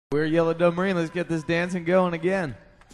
We're Yellow Dove Marine. Let's get this dancing going again.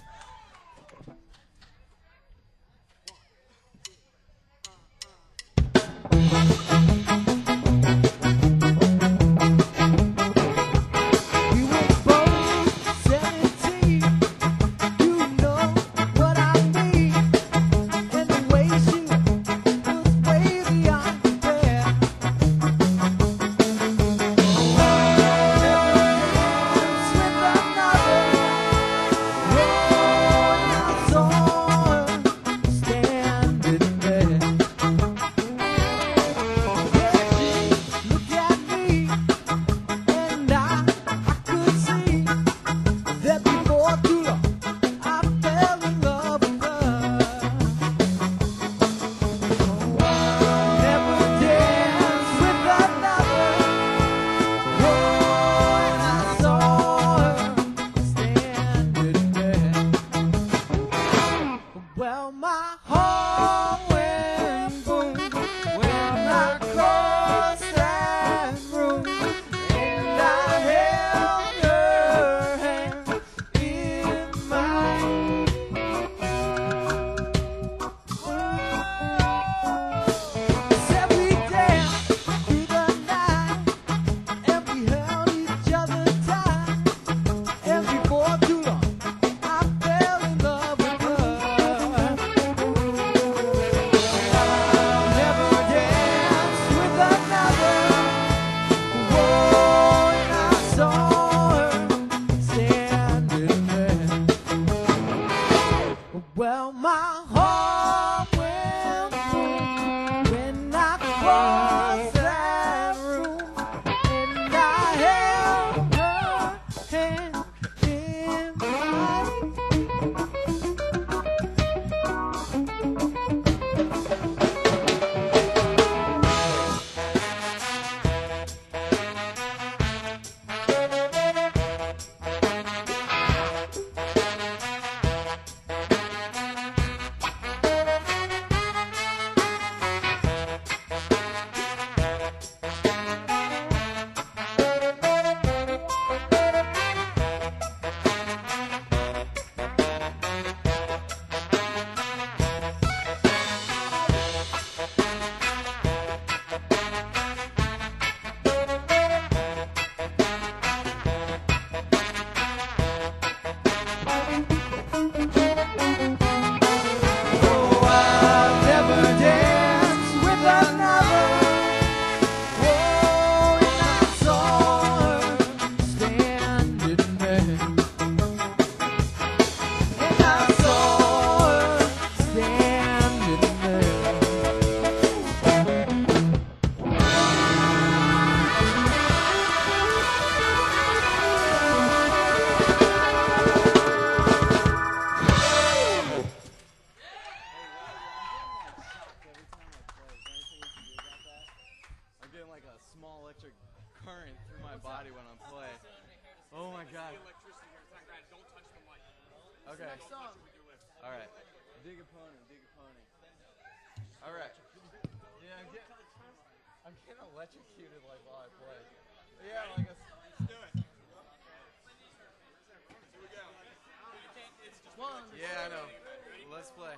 Yeah, I know. Let's play.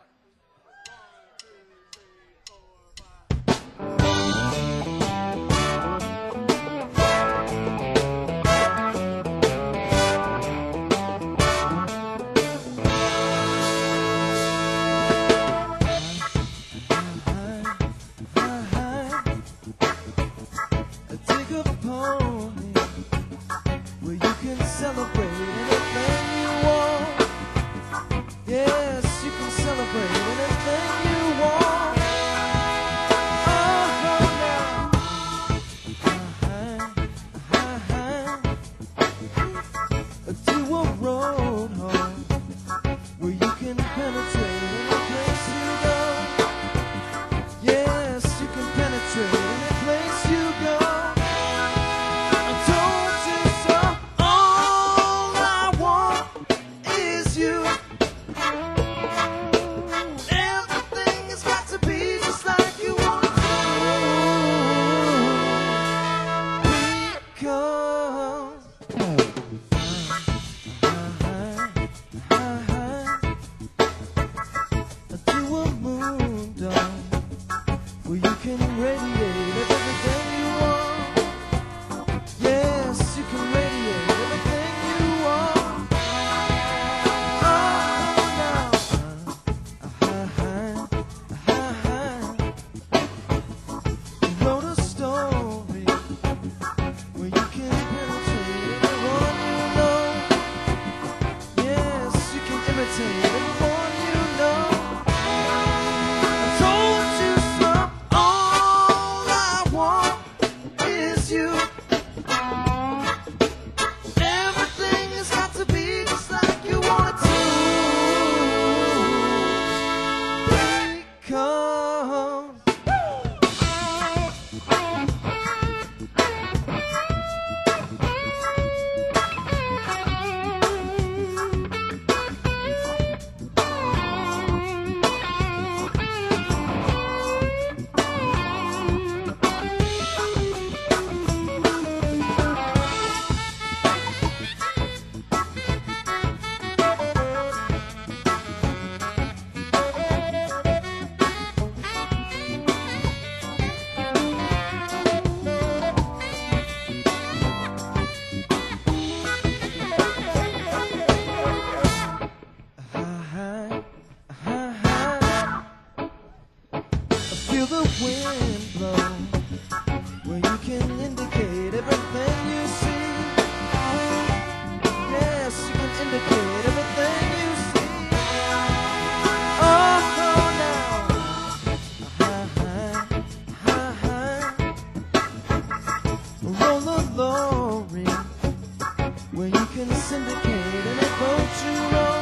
syndicate and a boat you row.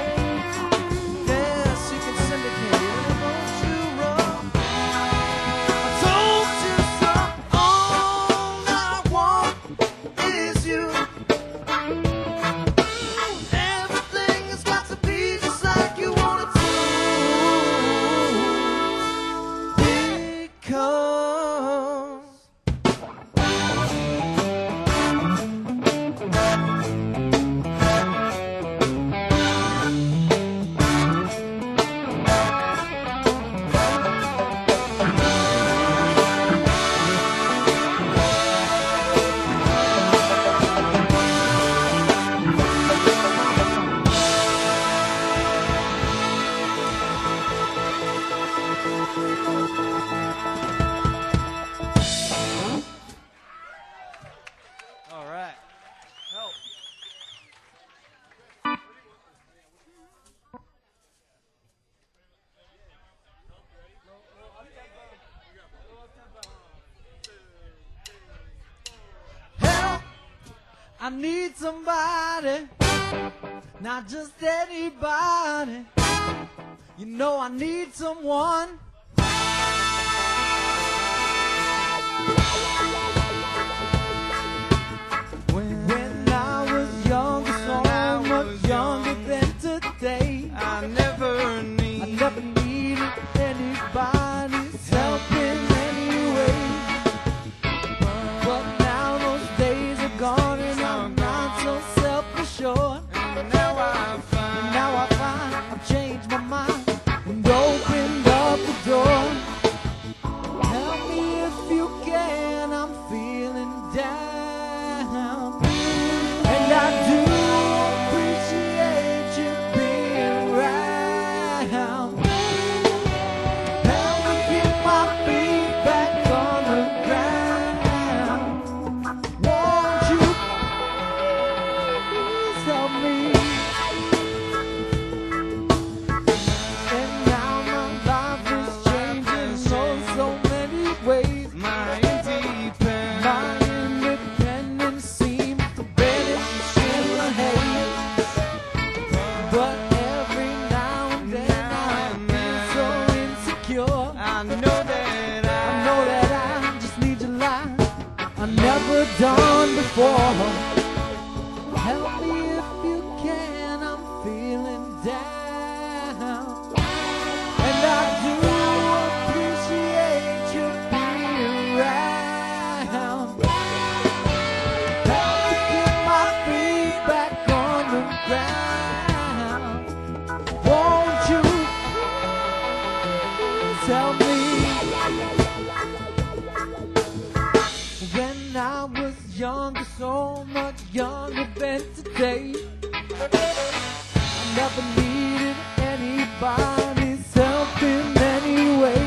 Yes, you can syndicate and a boat you row. I told you so. All I want is you. Everything has got to be just like you want it to. Because all right. Help. Help! I need somebody, not just anybody. You know I need someone. When I was younger, so much younger than today, I never needed anybody's help in any way. But now those days are gone and I'm not so self-assured. And now I find I've changed my mind and opened up the door. Help me if you can, I'm feeling down. And I do appreciate you being around. Help me get my feet back on the ground. Won't you please help me? And now my life is changing in so many ways. My independence seems to vanish in the haze. But every now and then I feel so insecure. I know that I just need your light. I've never done before. Help me if you can, I'm feeling down. And I do appreciate you being around. Help me get my feet back on the ground. Won't you tell me? When I was younger, so much younger than today, I never needed anybody's help in any way.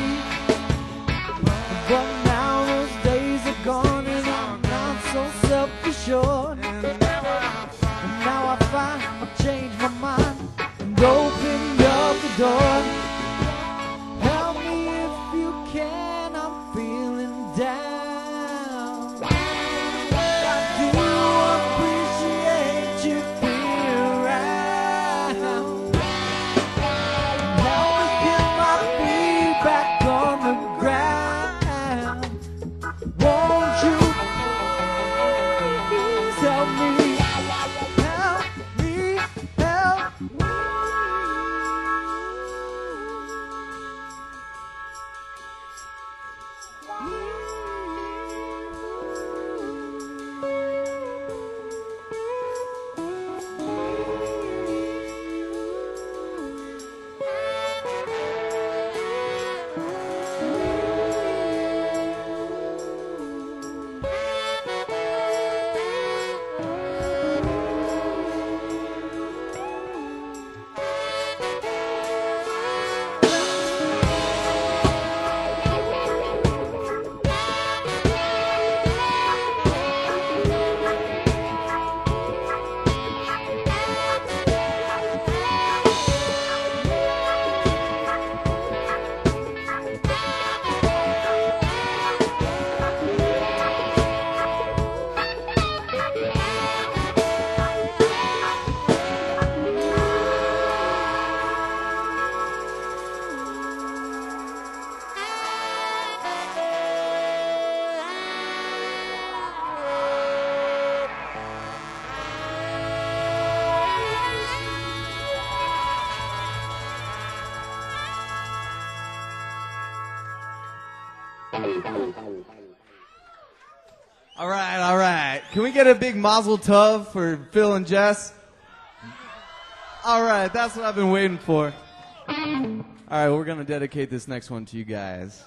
But now those days are gone and I'm not so self-assured. And now I find I've changed my mind and opened up the door. Help me if you can, I'm feeling down. I do appreciate you being around. Help All right, all right. Can we get a big mazel tov for Phil and Jess? All right, that's what I've been waiting for. All right, we're going to dedicate this next one to you guys.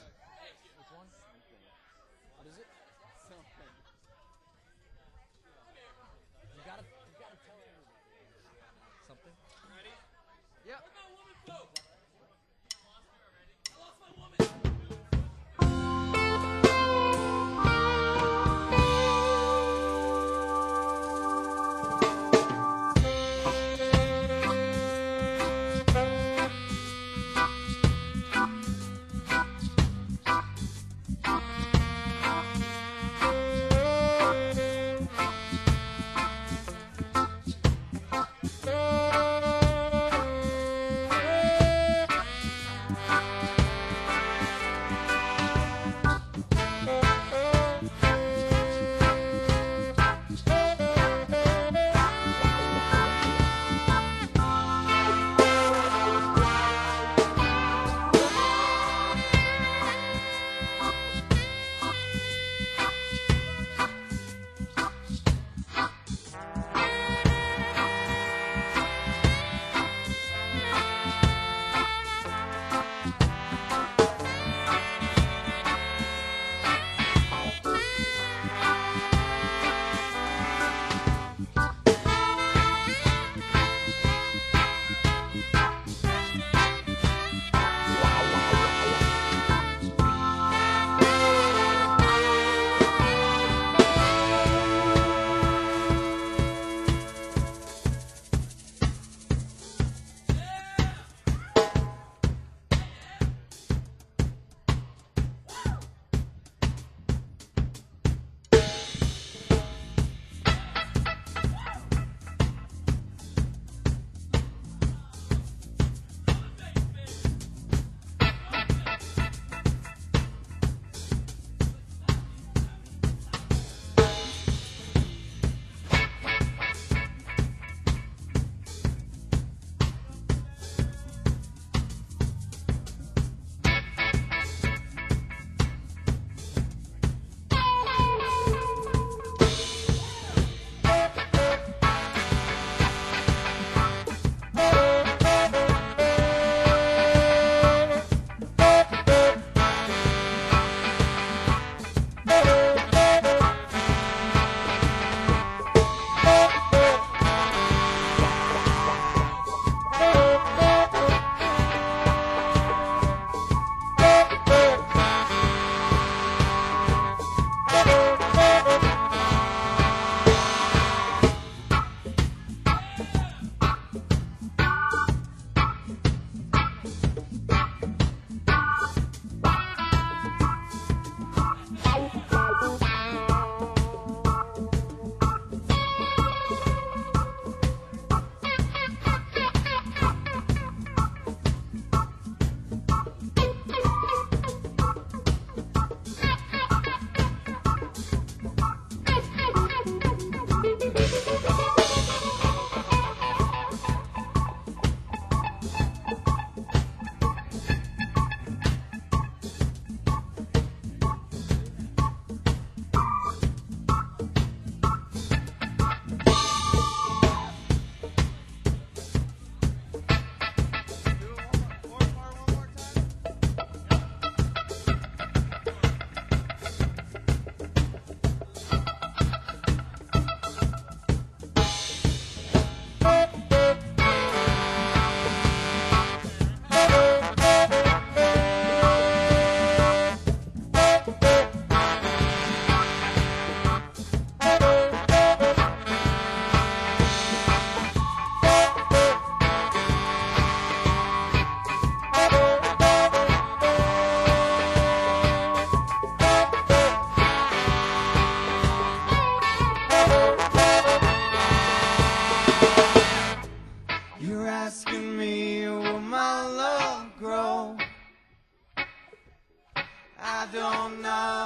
don't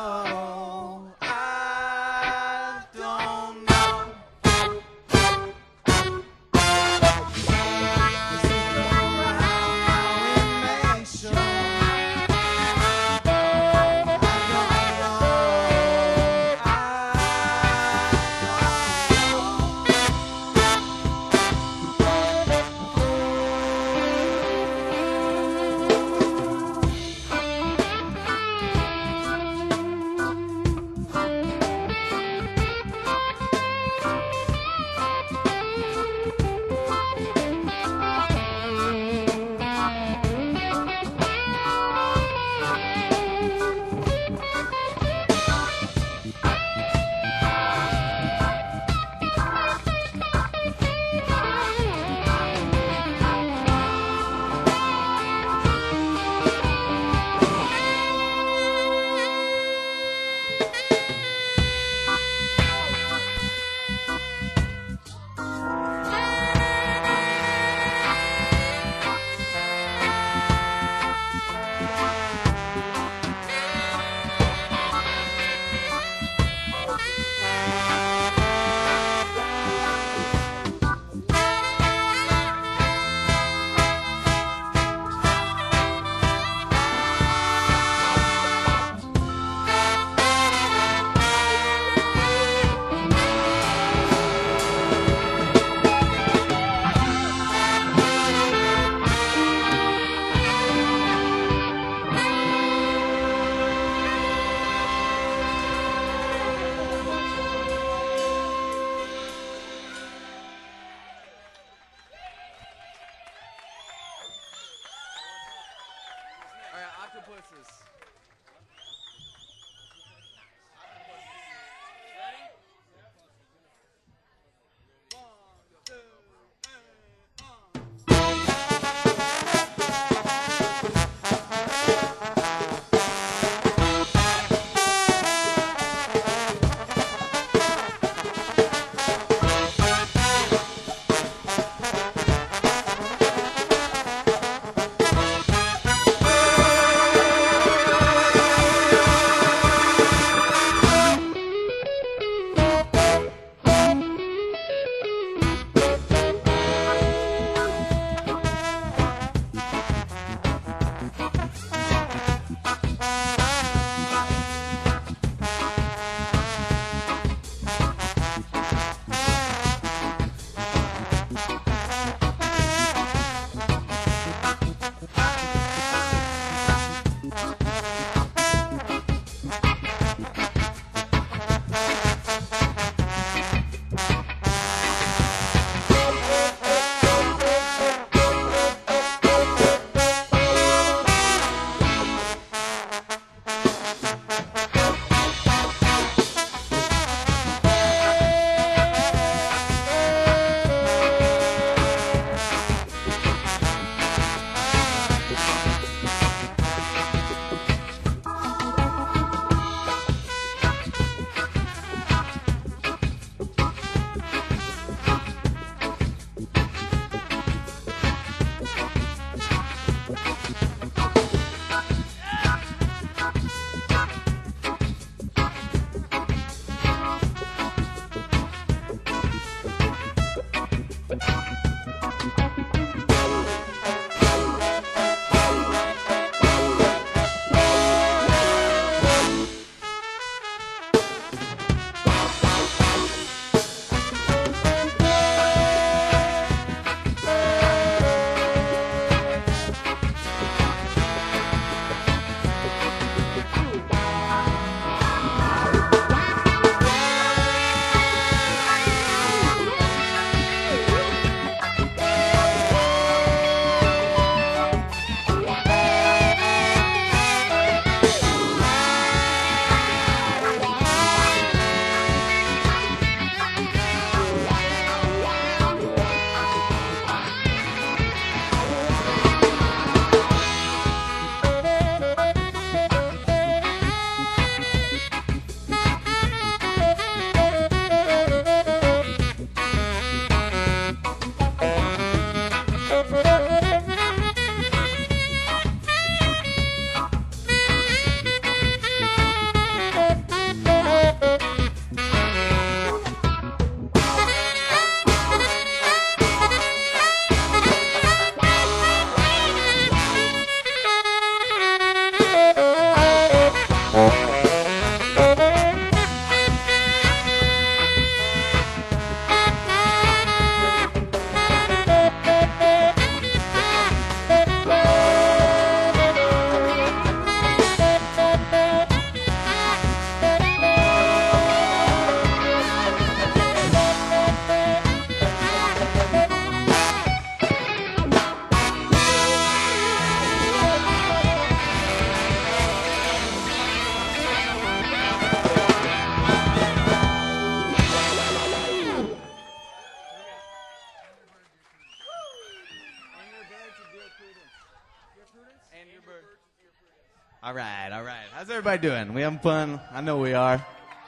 know. I don't know. Around now in May show. I don't octopuses. All right, all right. How's everybody doing? We having fun? I know we are.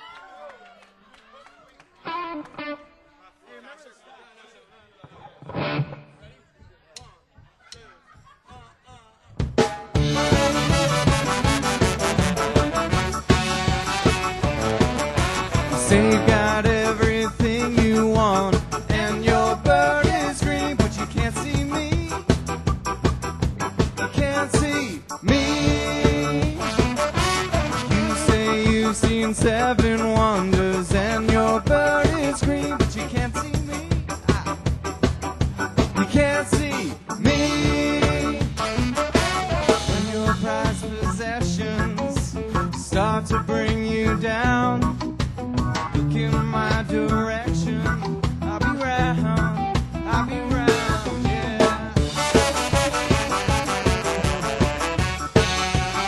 Say you got everything you want, and your bird is green, but you can't see me. You can't see me. You say you've seen 7 wonders, and your bird is green, but you can't see me. You can't see me. When your prized possessions start to bring you down, look in my direction. I'll be round, I'll be round, yeah.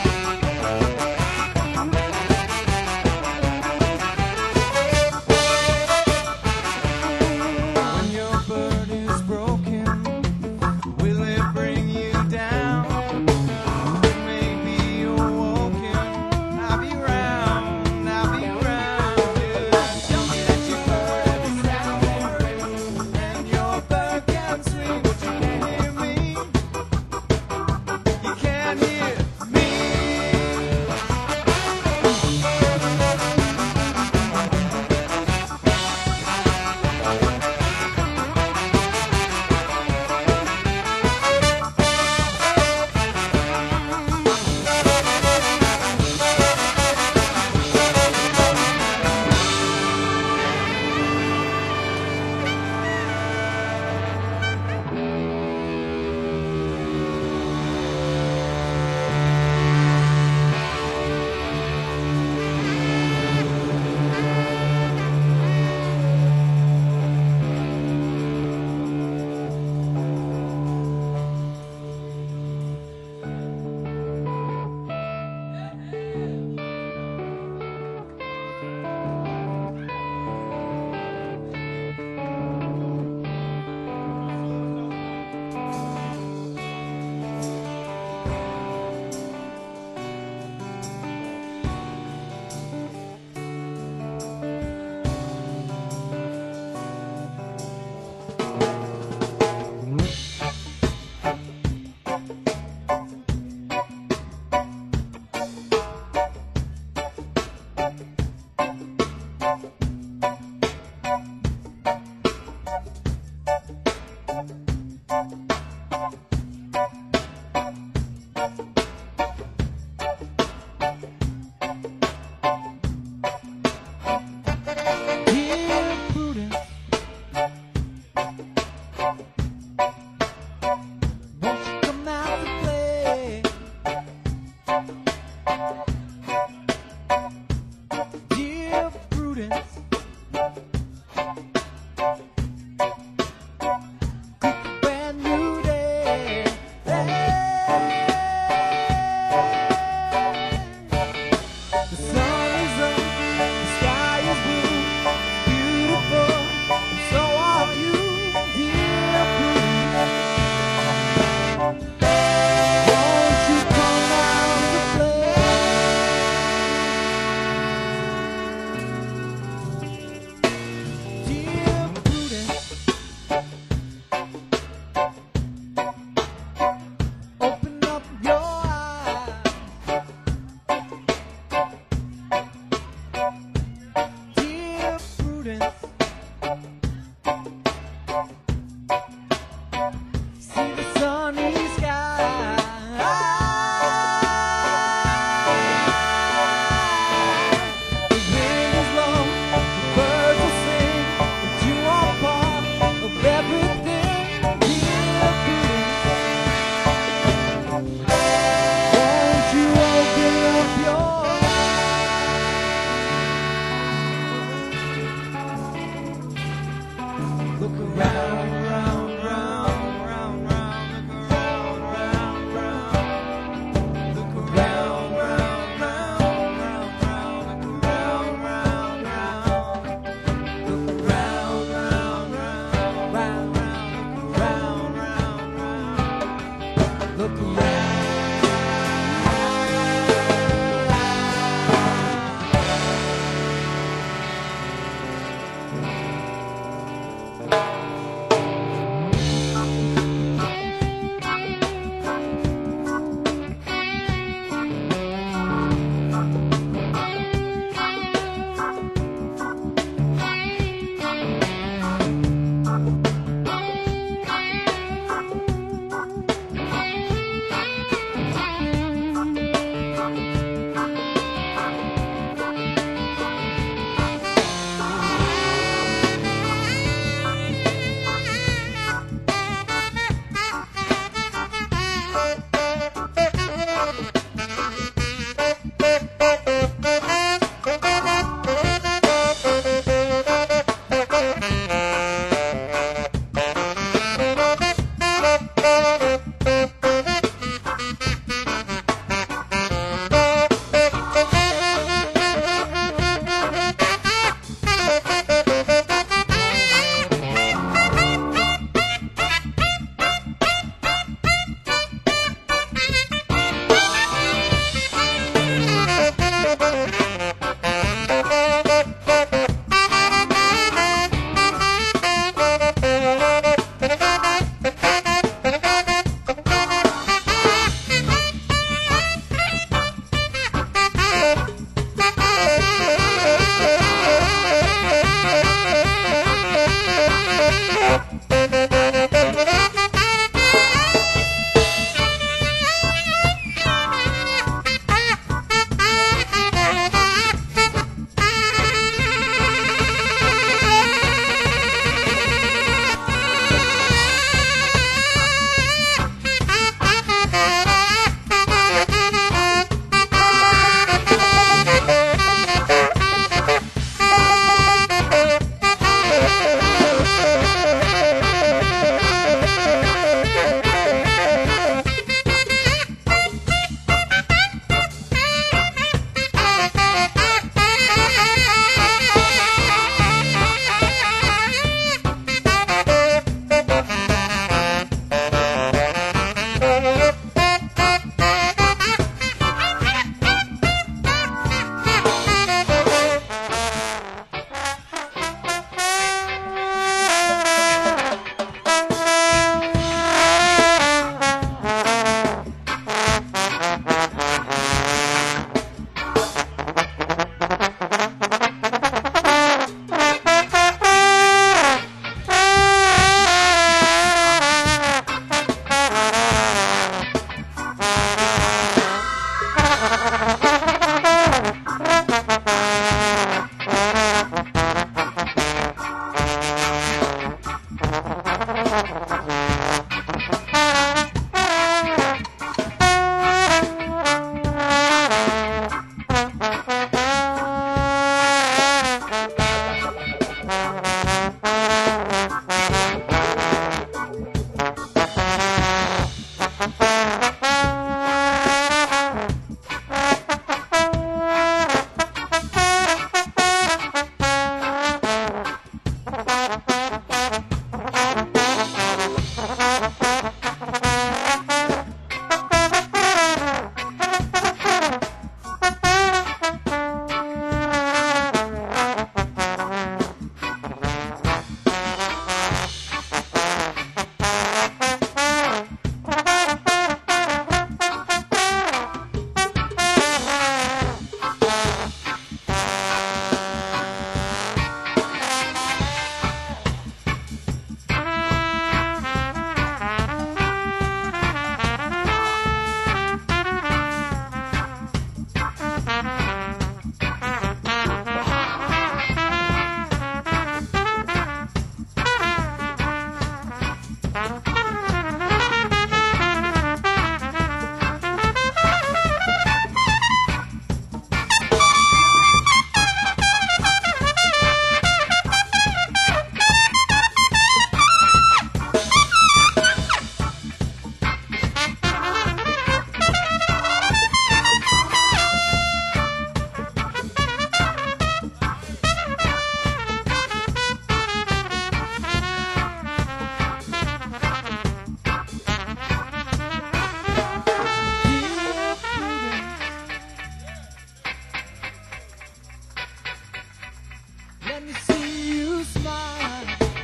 Let me see you smile.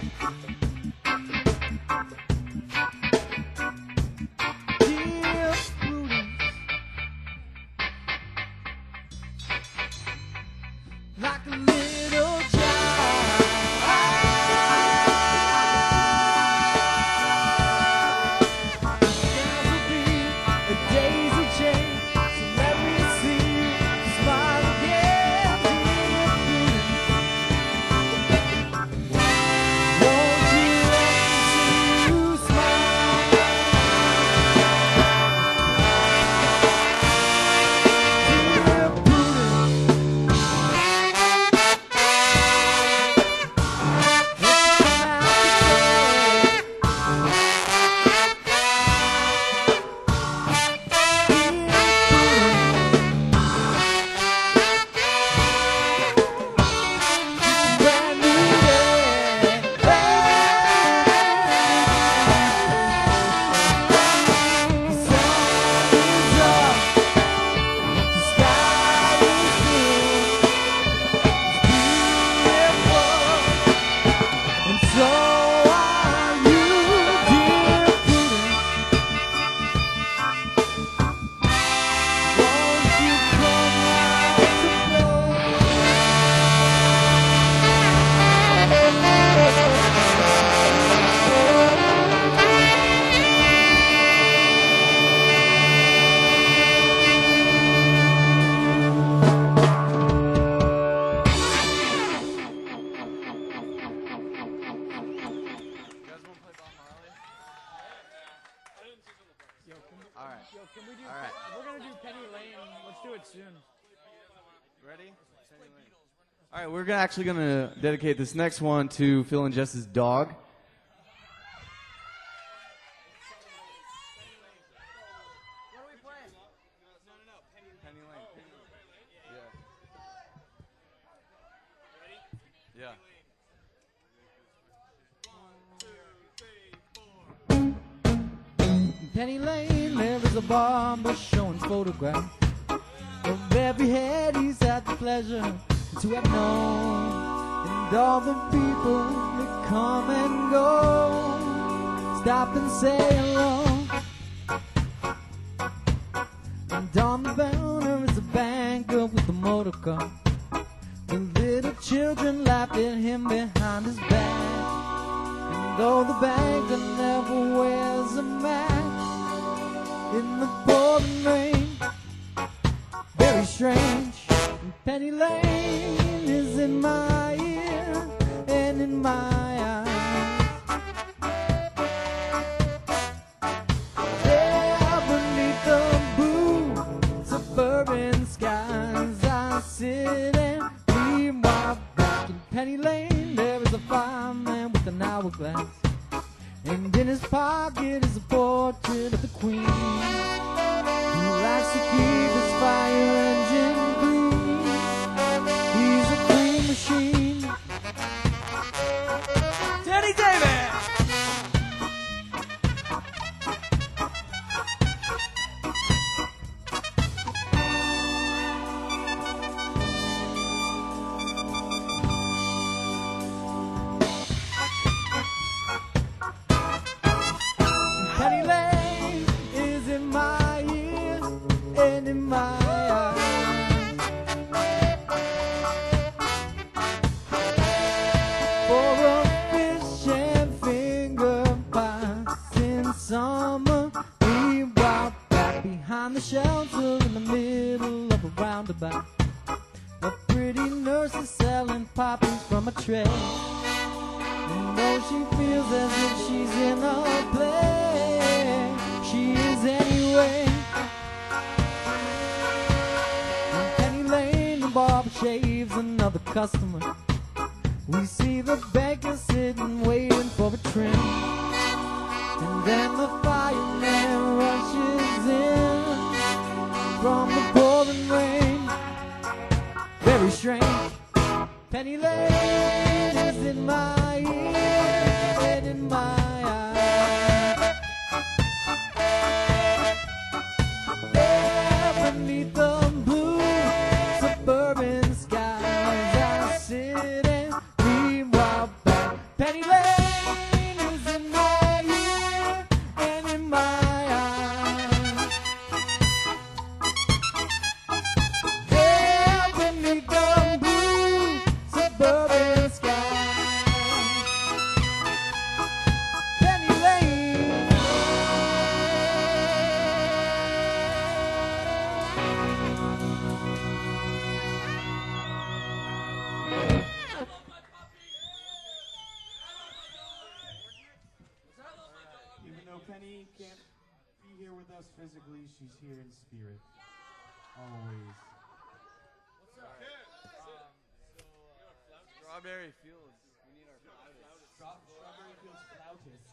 Dear Prudence, like a little child. There will be a daisy chain, so let me see you smile again, dear Prudence. Won't you let me see you smile? Dear Prudence, brand new day. The sun is up, the sky is blue, it's beautiful, and so are you, dear Prudence. Won't you come out to play? All right. Yo, can we do? All right. We're gonna do Penny Lane. Let's do it soon. Ready? All right, we're actually going to dedicate this next one to Phil and Jess's dog. What are we playing? Penny Lane. Yeah. Yeah. Penny Lane, there is a barber showing photographs of every head he's had the pleasure to have known, and all the people that come and go, stop and say hello. And on the counter is a banker with a motor car. The little children laughed at him behind his back. And though the banker never wears a mask in the pouring rain, very strange. And Penny Lane is in my ear and in my eyes. in his pocket is a portrait of the Queen, who likes to keep his fire engine clean. He's a clean machine. Danny Davis! Penny Lane is in my ear and in my eyes. For a fish and finger pies in summer, we walk back behind the shelter in the middle of a roundabout. A pretty nurse is selling poppies from a tray. And though she feels as if she's in a play, she is anyway. In Penny Lane, the barber shaves another customer. We see the banker sitting waiting for a trim. And then the fireman rushes in from the pouring rain. Very strange. Penny Lane is in my ear and in my eye. There beneath the blue suburban skies, I sit and we walk back. Penny Lane is in my ear and in my eye. There beneath the blue suburban skies, Penny Lane. Even though Penny can't be here with us physically, she's here in spirit. Always. Strawberry Fields. We need our flautist. Strawberry Fields flautist.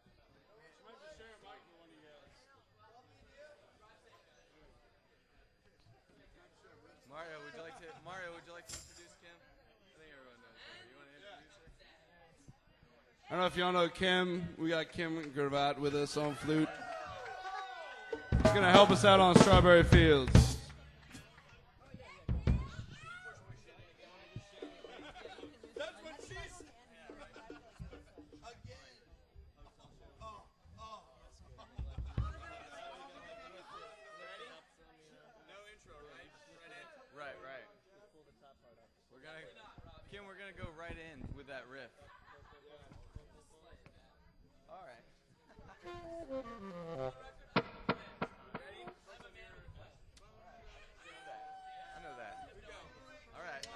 Mario, would you like to introduce Kim? I think everyone knows her. You want to introduce her? I don't know if y'all know Kim. We got Kim Gravatt with us on flute. She's going to help us out on Strawberry Fields. Right. We're gonna go right in with that riff. All right. I know that. All right.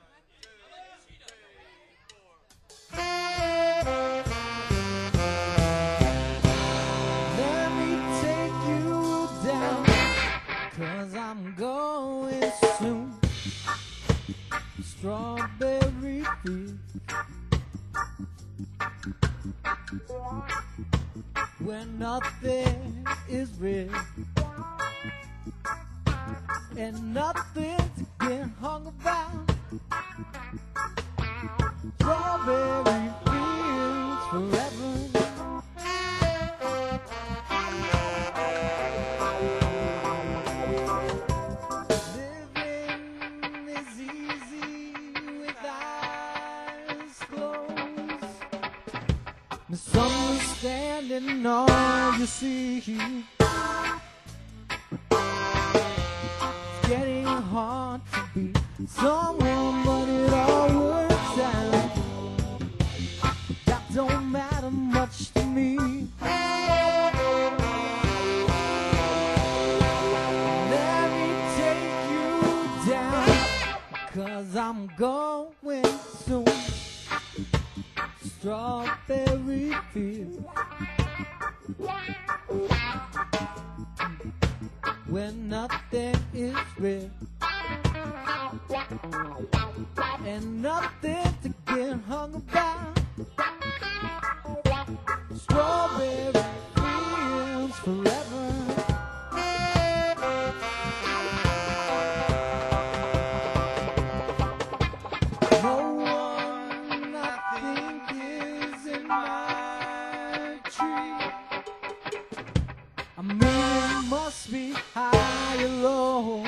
Let me take you down, 'cause I'm going soon. Strawberry field, where nothing is real and nothing to get hung about. Strawberry fields forever. Living is easy with eyes closed. Misunderstanding all you see. It's getting hard to be someone, but it all works out. That don't matter much to me. Let me take you down, 'cause I'm going soon. Strawberry field, where nothing is real and nothing to get hung about. Strawberry must be high or low.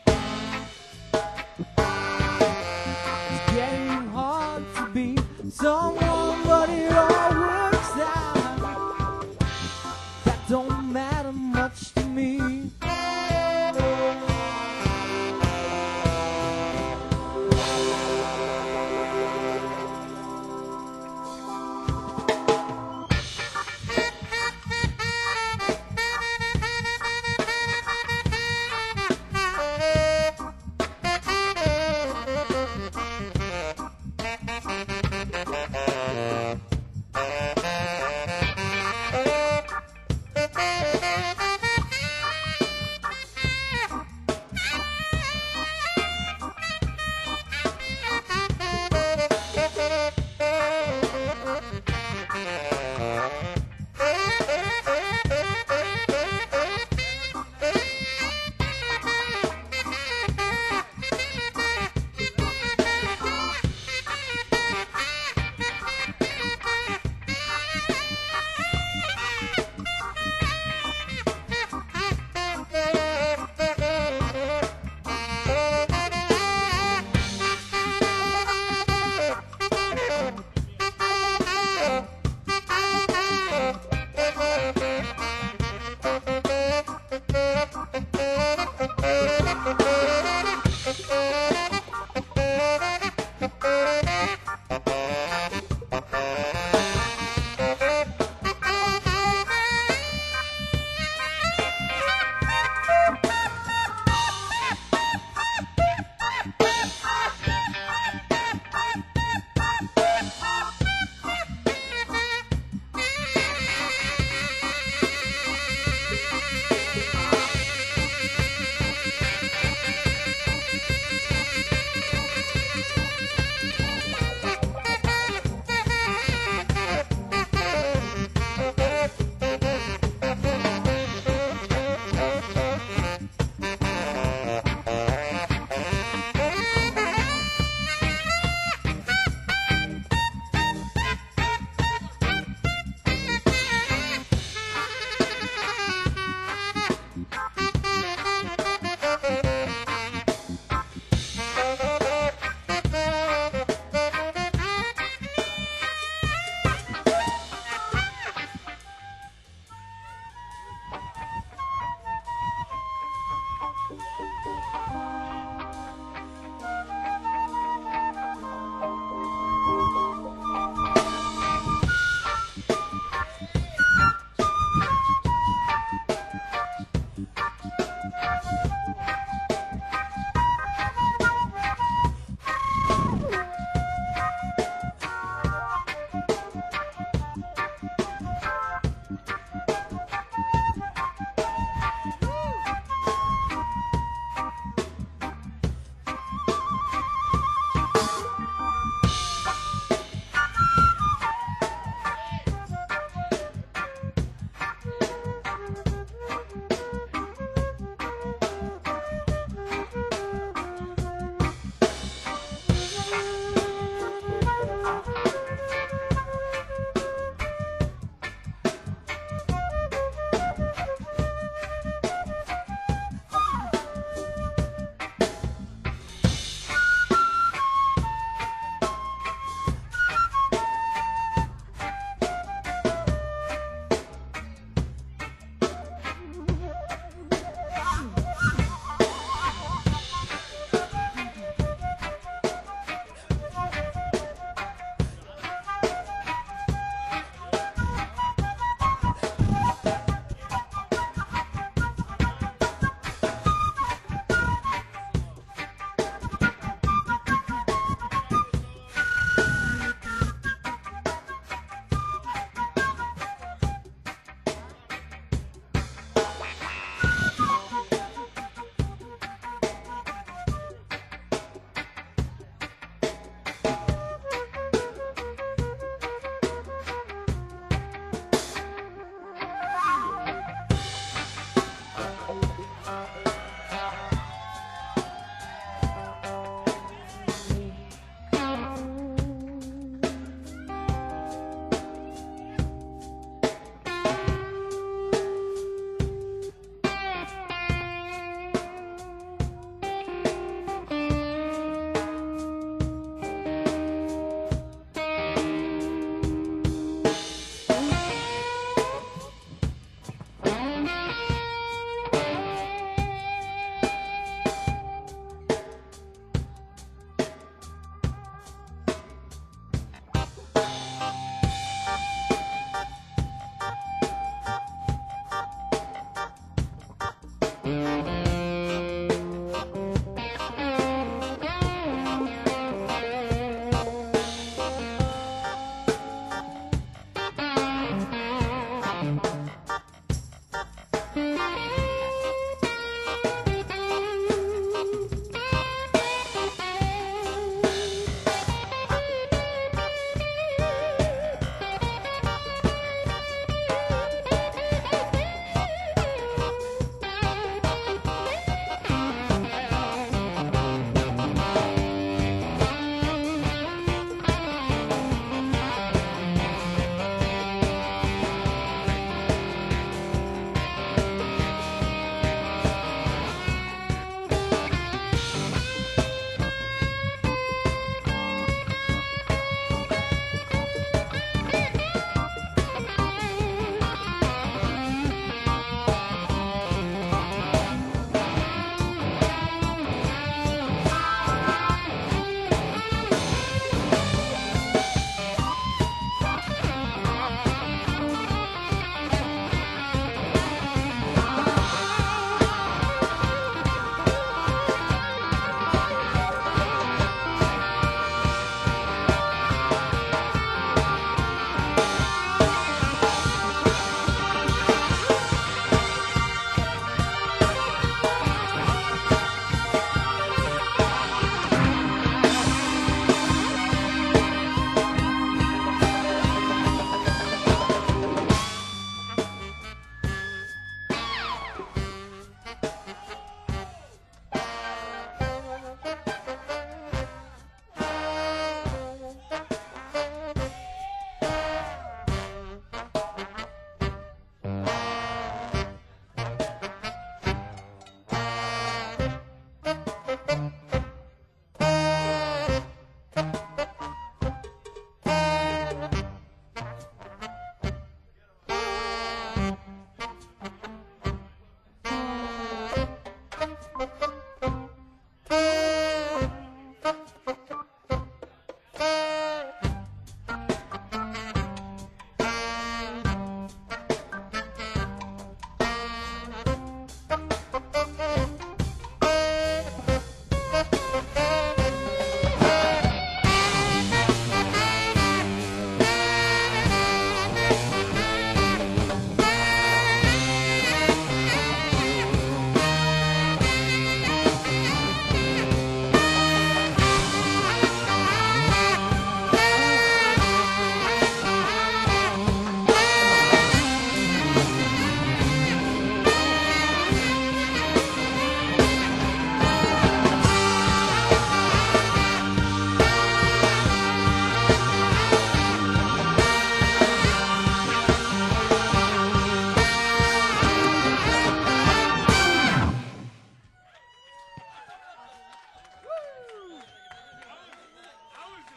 It's getting hard to be someone, but it all works out. That don't matter much to me.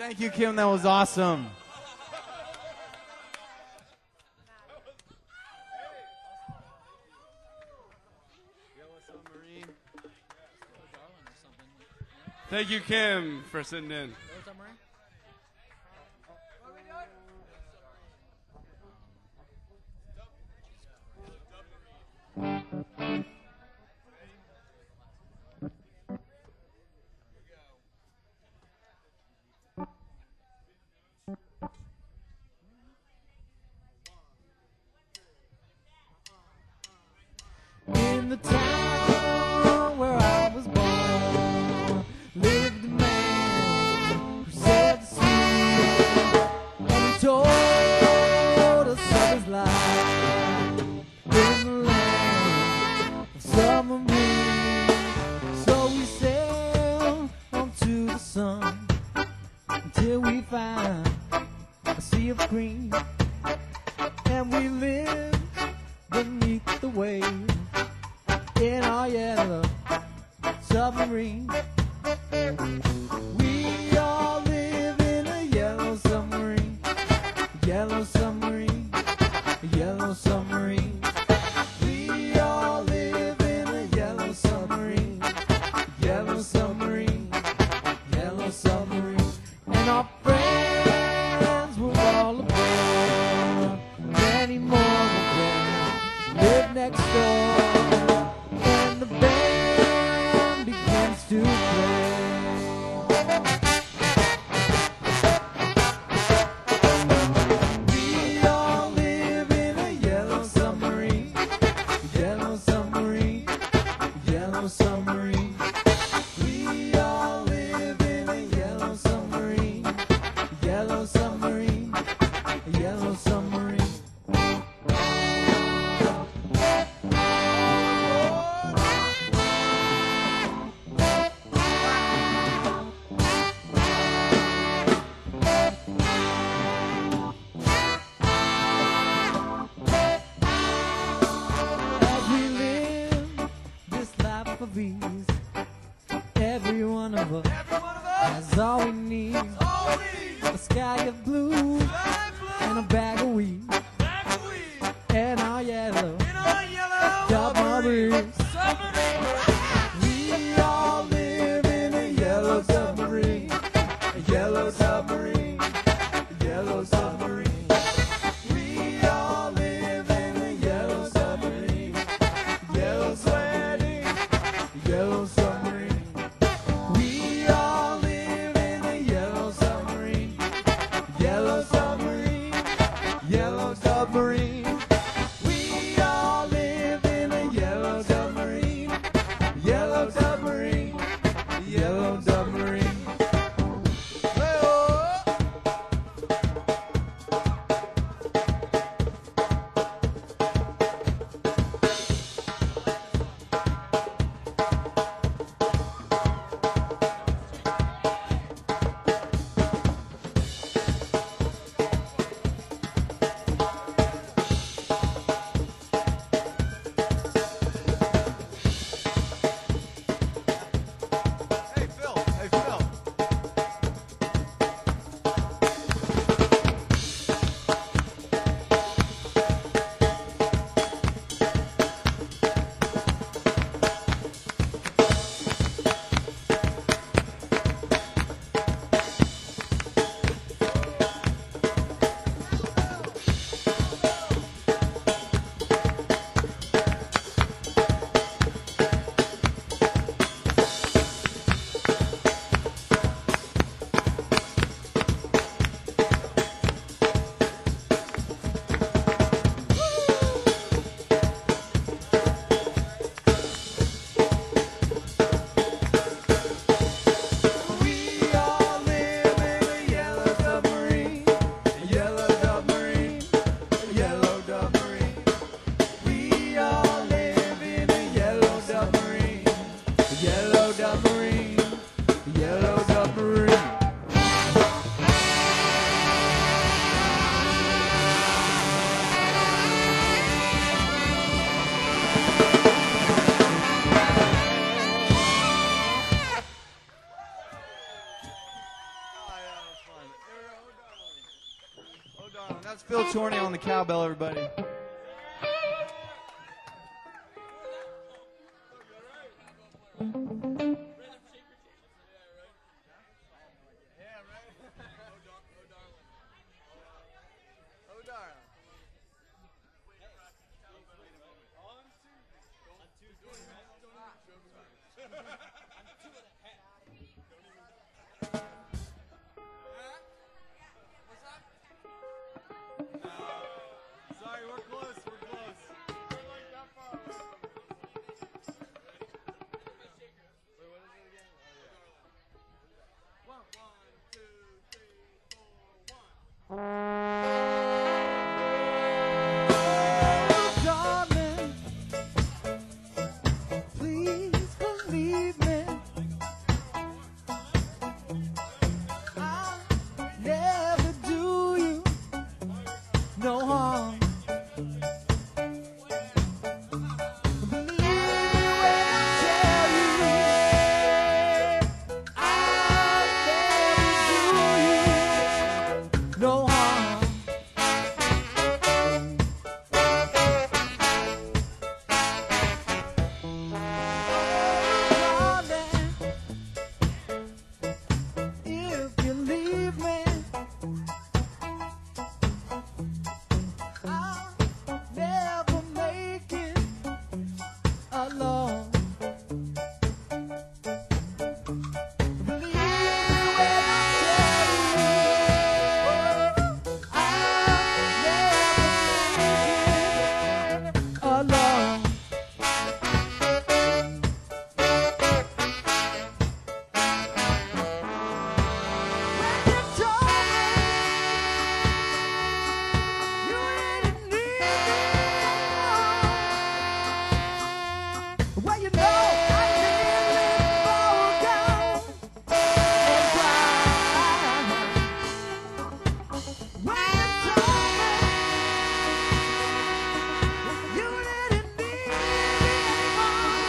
Thank you, Kim. That was awesome. Thank you, Kim, for sitting in. In the town where I was born lived a man who said the sweet, and he told us of his life in the land of submarine. So we sailed onto the sun until we found a sea of green, and we lived beneath the waves in our yellow submarine. We all live in a yellow submarine, yellow submarine, yellow submarine. We all live in a yellow submarine, yellow submarine, yellow submarine. And our friends were all aboard, many more were there, live next door. And the band begins to play. We all live in a yellow submarine, yellow submarine, yellow submarine. We all live in a yellow submarine, yellow submarine, yellow submarine. As we live this life of ease, every one of us has all we need. A sky of blue and a bag of weed, and our yellow submarine. We all live in a yellow submarine, a yellow submarine, a yellow submarine. We all live in a yellow submarine, yellow sweating, yellow submarine. We all live in a yellow submarine, yellow submarine, yellow submarine. We all Phil Chorney on the cowbell, everybody. Sorry, we're close. We're close. Wait, what is it again? Oh, yeah. 1, 2, 3, 4, 1. Darling, please believe me. I'll never do you no harm. Believe me when I tell you, I'll never do you no harm. Darling, if you leave me, I'll never make it alone. Believe me when I tell you, I'll never make it alone. When you told me you didn't need me anymore, well, you know I nearly broke down and cried. When you told me you didn't need me anymore,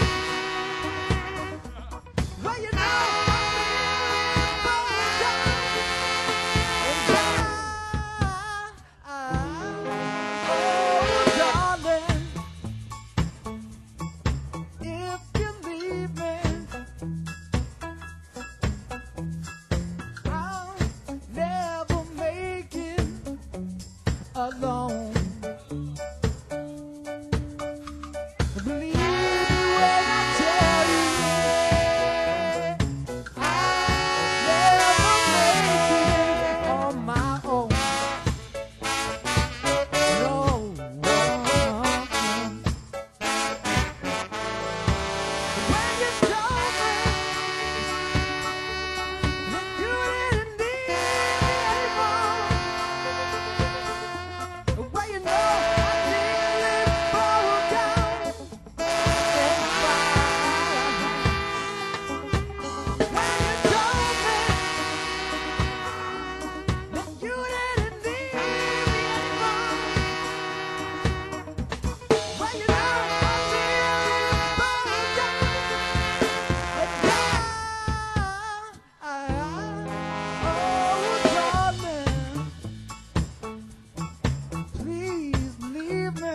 well, you know I nearly broke down and cried. Oh, darling, if you leave me, I'll never make it alone. Believe me when I tell you, I'll never make it on my own. No. When you told me that you didn't need me anymore, well, you know I nearly broke down and cried. When you told me that you didn't need me anymore, well, you know I nearly broke down and cried. Oh, darling, please leave me.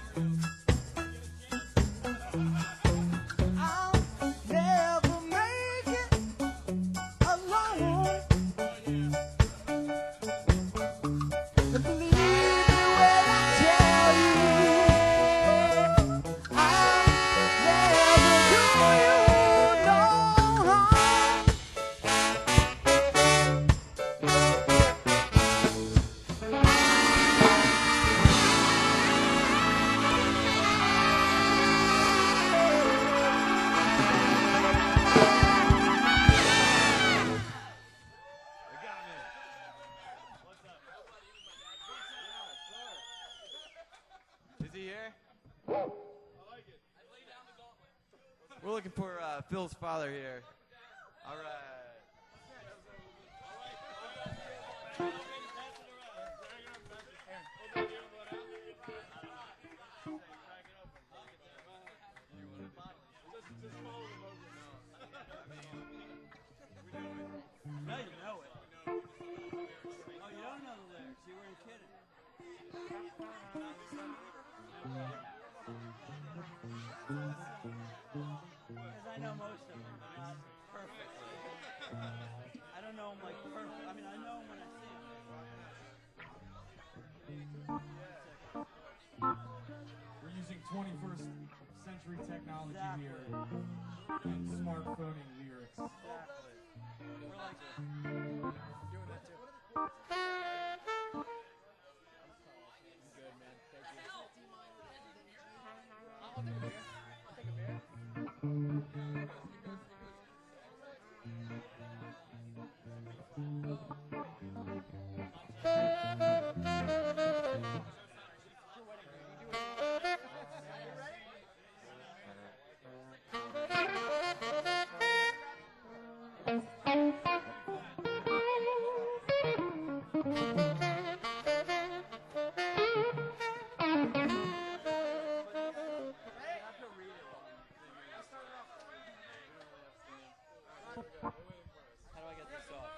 I'll never make it alone. And believe me when I tell you, I'll never do you no harm. Is he here? We're looking for Phil's father here. All right. No, you know it. Oh, you don't know the lyrics. You weren't kidding. Because I know most of them, not perfectly. I don't know them like perfect. I mean, I know them when I see them. We're using 21st century technology Exactly. here and smartphoning lyrics. Exactly. We're like Doing that too. I'll take a beer. I'll take a beer. How do I get this off?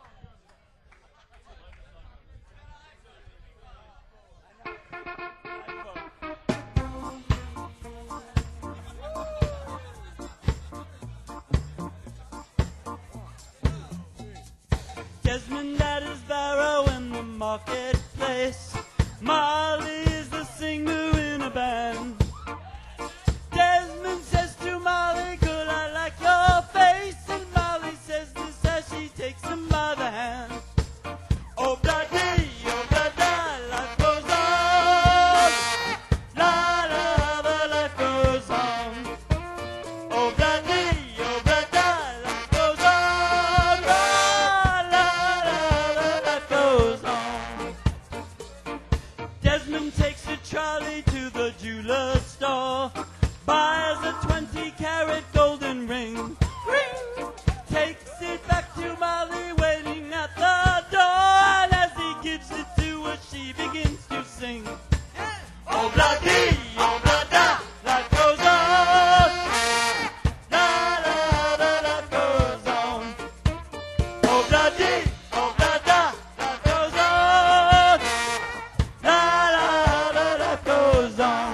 Desmond at his barrow in the marketplace. Molly is the singer in a band. Desmond says to Molly, "Girl, I like your face." And Molly says this as she takes him by the hand. Oh, bloody, life goes on. La, la, the life goes on. Oh, bloody, life goes on. La, la, the life goes on. Desmond takes a trolley to the jeweler's store, buys a 20-carat golden ring, takes it back to Molly waiting at the door, and as he gives it to her, she begins to sing. Oh, bloody, life goes on. La, la, the life goes on. Oh, bloody, life goes on. La, la, the life goes on.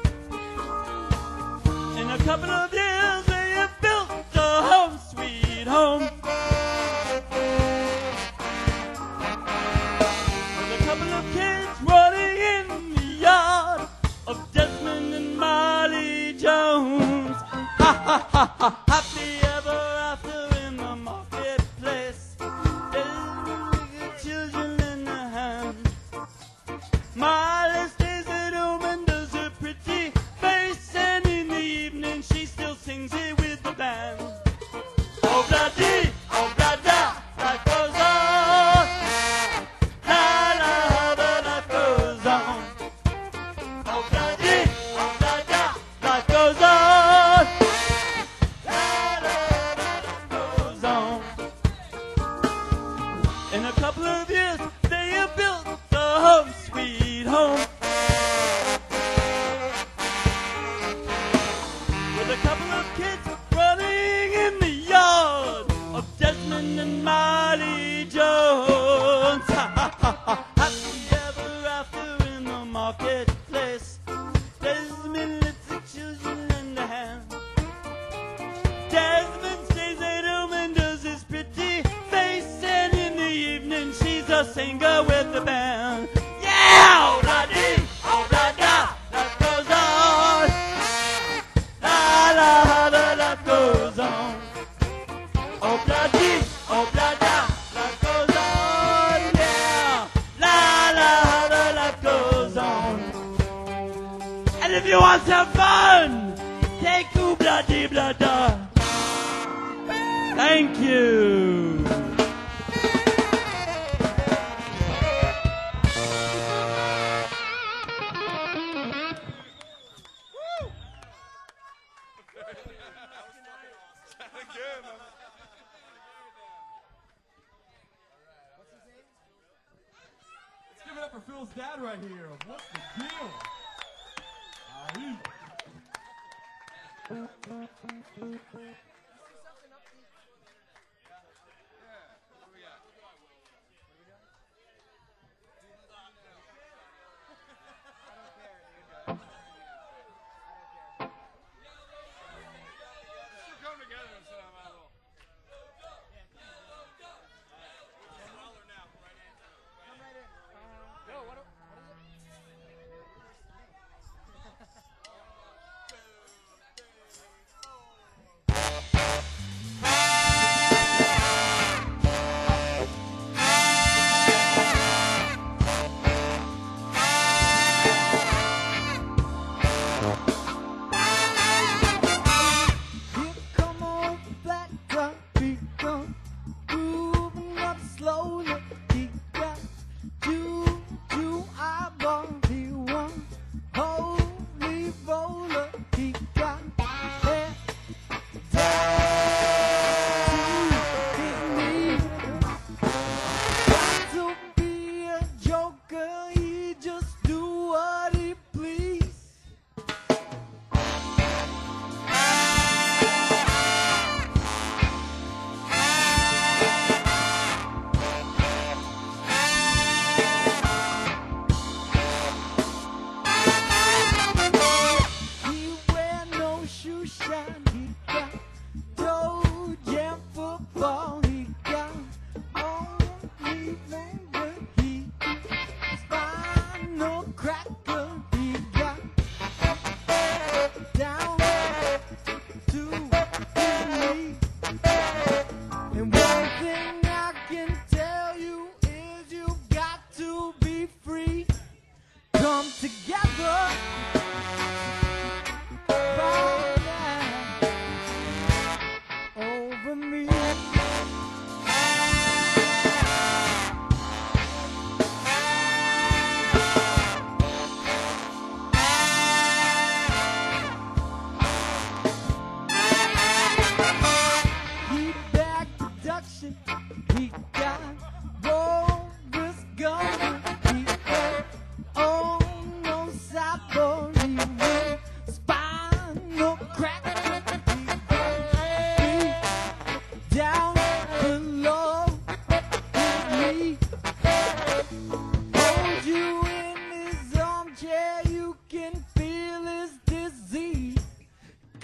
In a couple of years, they have built a home, sweet home. With a couple of kids running in the yard of Desmond and Molly Jones. Ha ha ha ha, happy ever after in the marketplace. Desmond with the children in the hand. Molly stays at home and does her pretty face, and in the evening she still sings it with the band. Oh, bloody, life goes on. La, la, the life goes on. Oh, bloody, life goes on. La, la, the life goes on. In a couple of years, they have built a home, sweet home. With a couple of kids running in the yard of Desmond and Molly Jones. Ha ha ha ha, happy ever after in the marketplace. Desmond lets the children lend a hand. Desmond stays at home and does his pretty face, and in the evening she's a singer with the band. Yeah! Oh, bloody, life goes on. La, la, the life goes on. Oh, bloody, life goes on. Yeah! La, la, the life goes on. And if you want some fun, take two bloody blada. Thank you. Let's give it up for Phil's dad right here. What's the deal? Aye.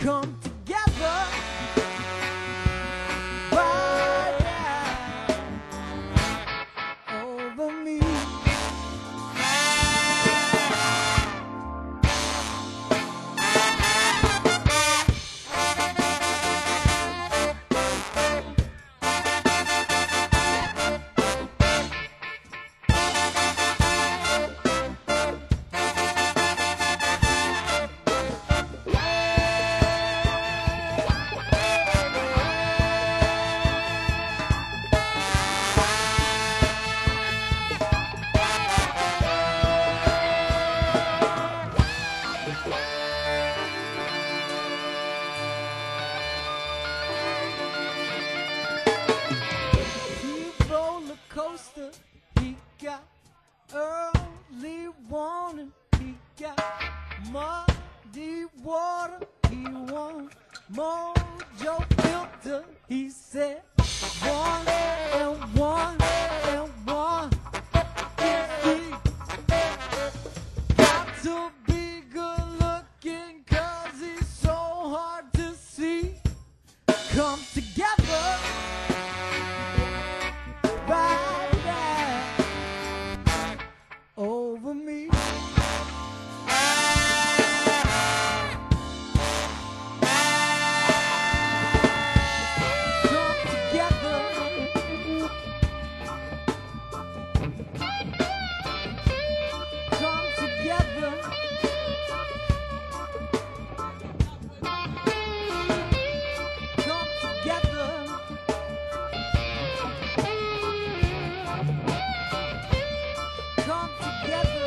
come together right now over me. Roller coaster, he got early warning, he got muddy water, he won Mojo Filter, he said 1 and 1 and 1 is 3. Got to be good looking 'cause he's so hard to see. Come together right now over me. Come together. Come together. Come together. Come together.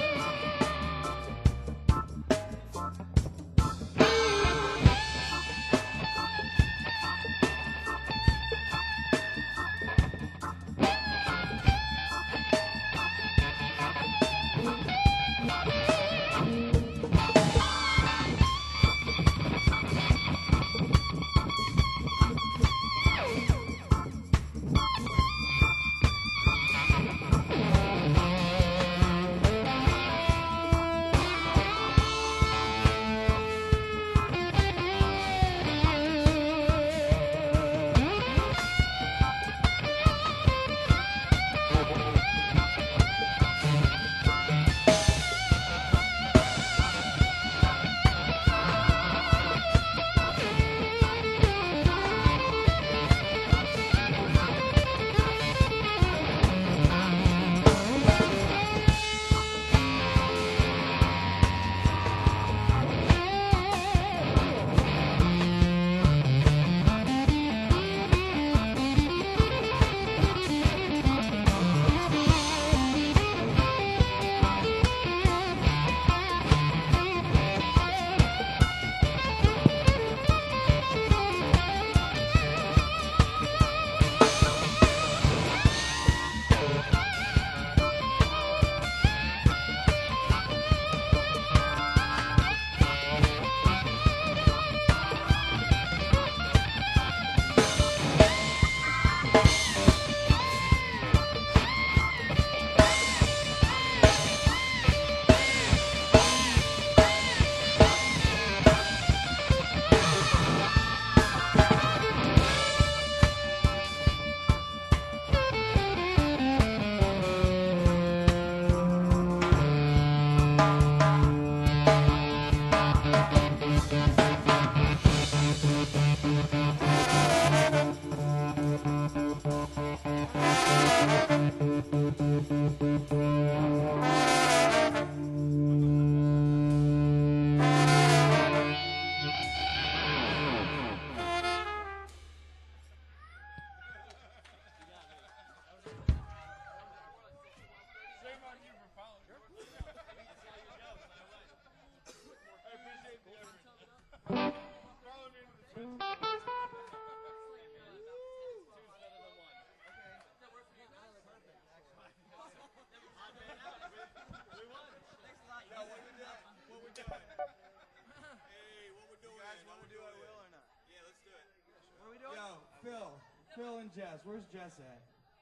Phil and Jess. Where's Jess at?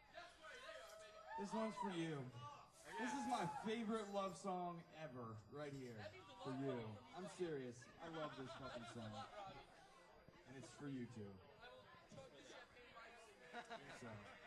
This one's for you. This is my favorite love song ever, right here, for you. I'm serious. I love this fucking song. and it's for you too. So.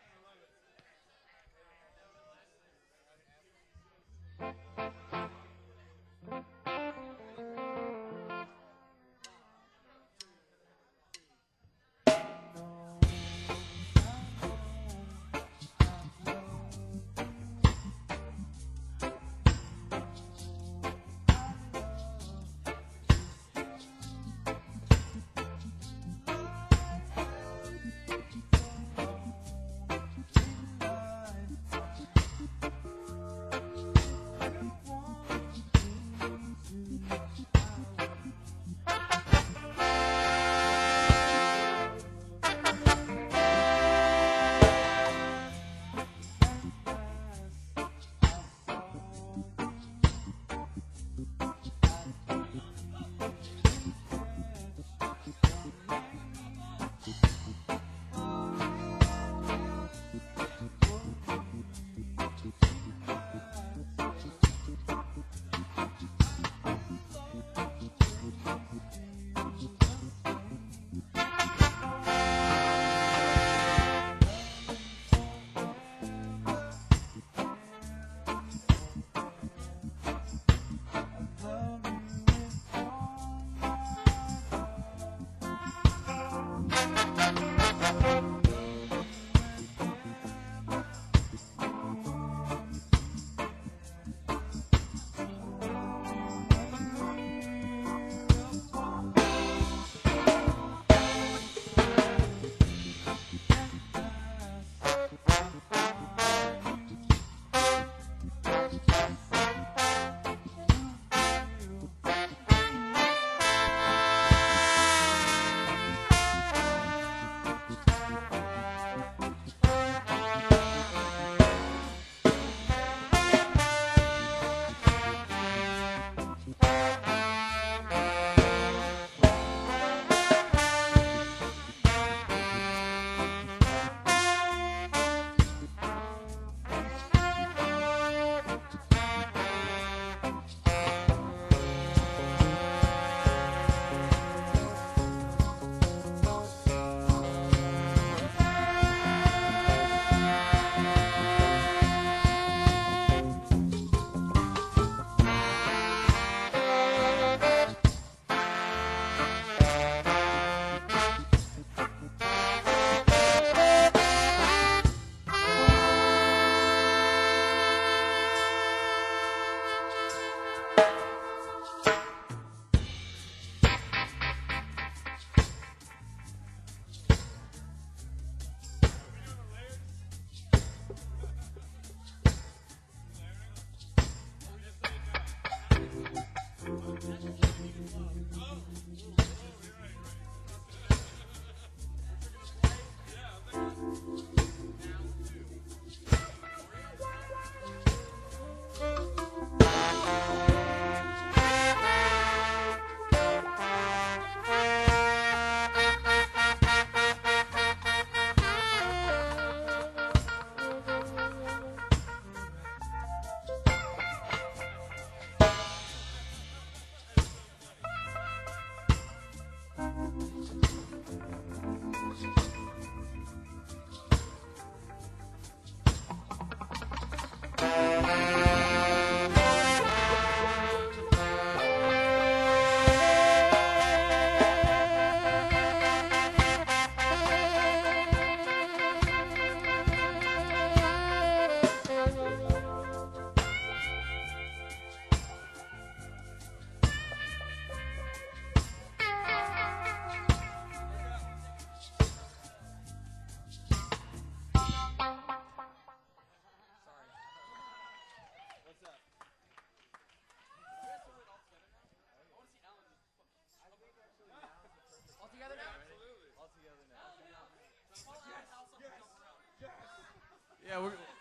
Yeah,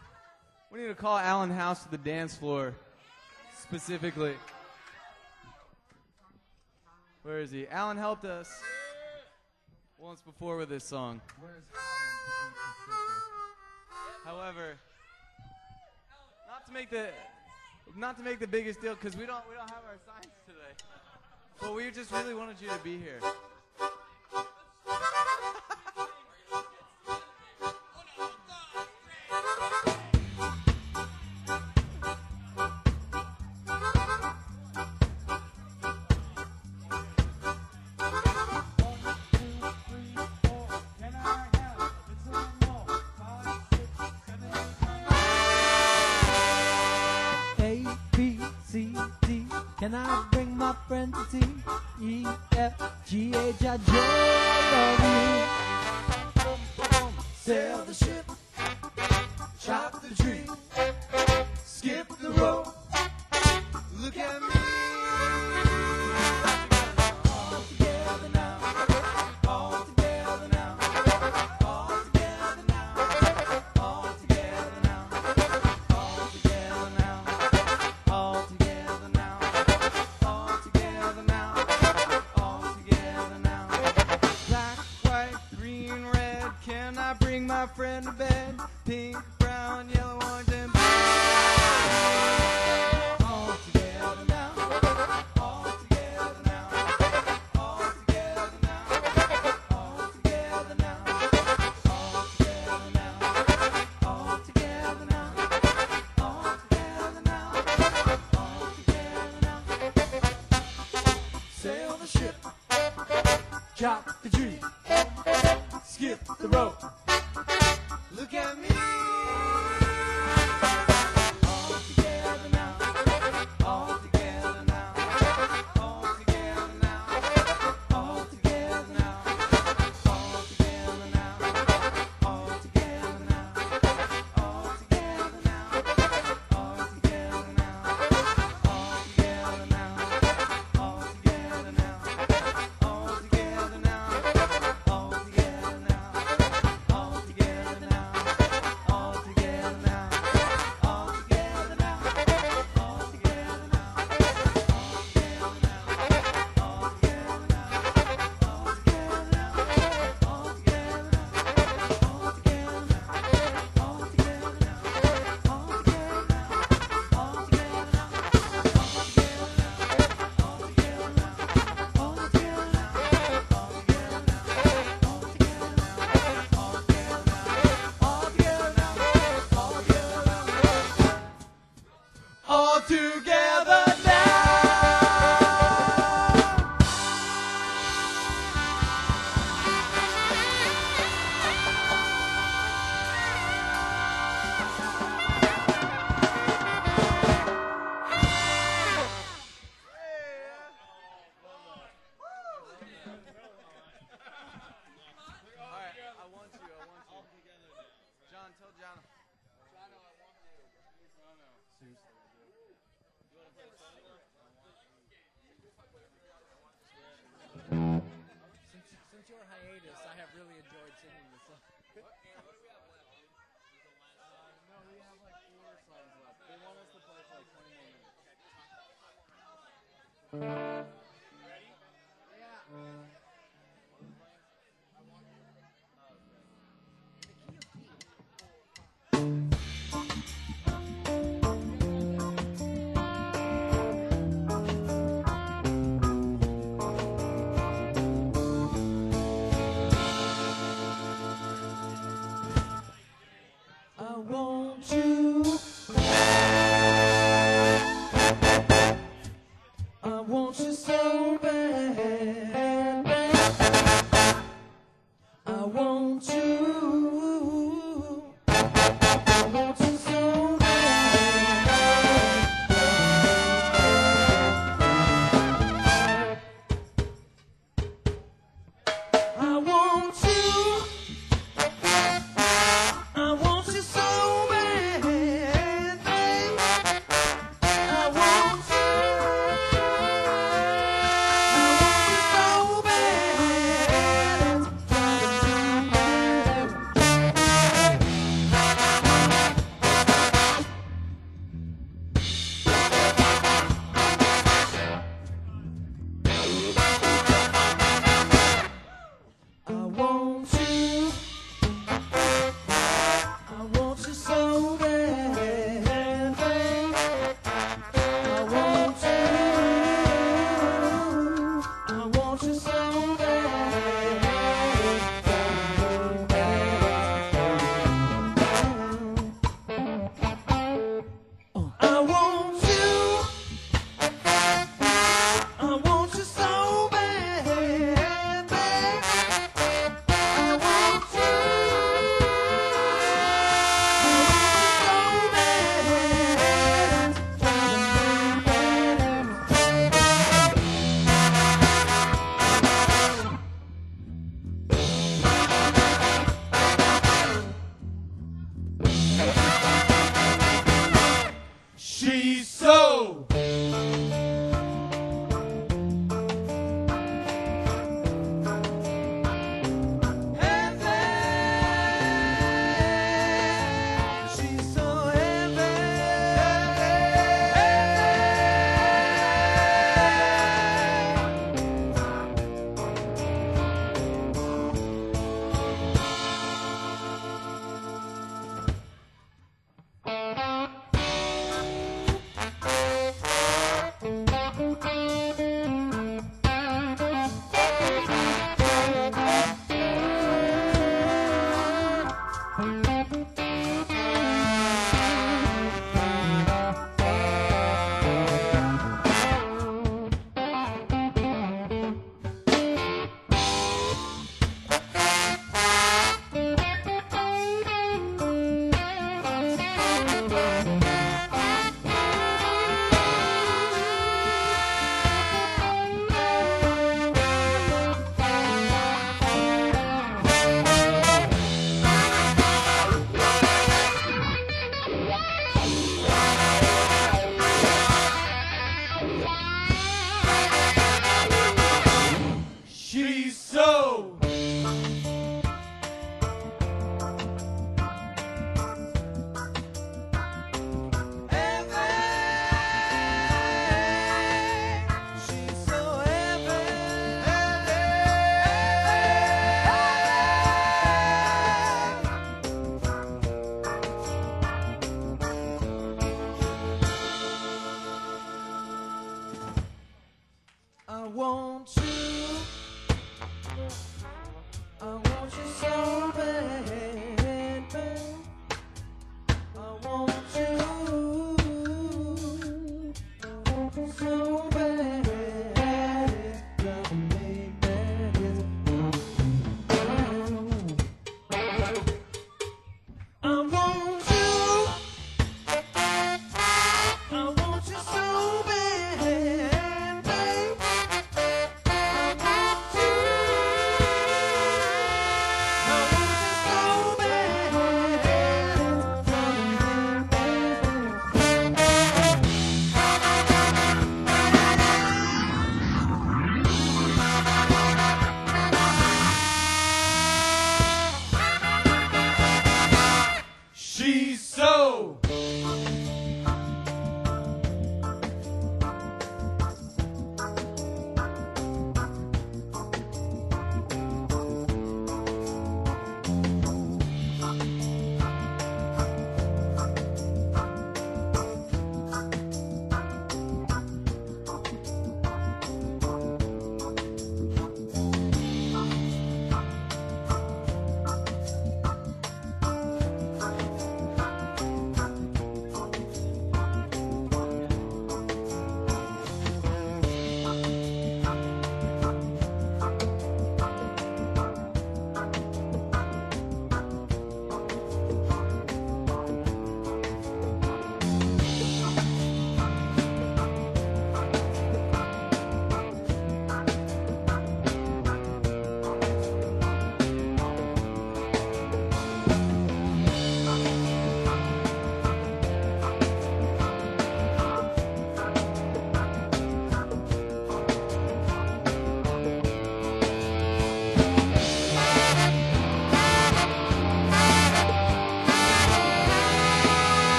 we need to call Alan House to the dance floor, specifically. Where is he? Alan helped us once before with this song. Where's However, not to make the biggest deal, because we don't have our signs today. But we just really wanted you to be here. Can I bring my friend to T, E, F, G, H, I, J, W? Sail the ship, chop the tree, skip the rope. Look at me. All together now. All together now. All together now. All together now. All together now. All together now. All together now. All together now. Black, white, green, red. Can I bring my friend to bed? Pink, brown, yellow, orange, and blue. All together now. All together now. All together now. All together now. All together now. All together now. All together now. All together now. Sail the ship. Chop the tree. Skip the rope. Look at me. All together now. All together now. All together now. All together now. All together now. All together now. All together now. All together now. All together now. All together now. All together now. All together now. All together now. All together now. All together now. All together now. All together John, tell John. Since your hiatus, I have really enjoyed singing this song. No, we have like 4 songs left. They want us to play for like 20 more minutes. Ready? Yeah. I want you. I want you so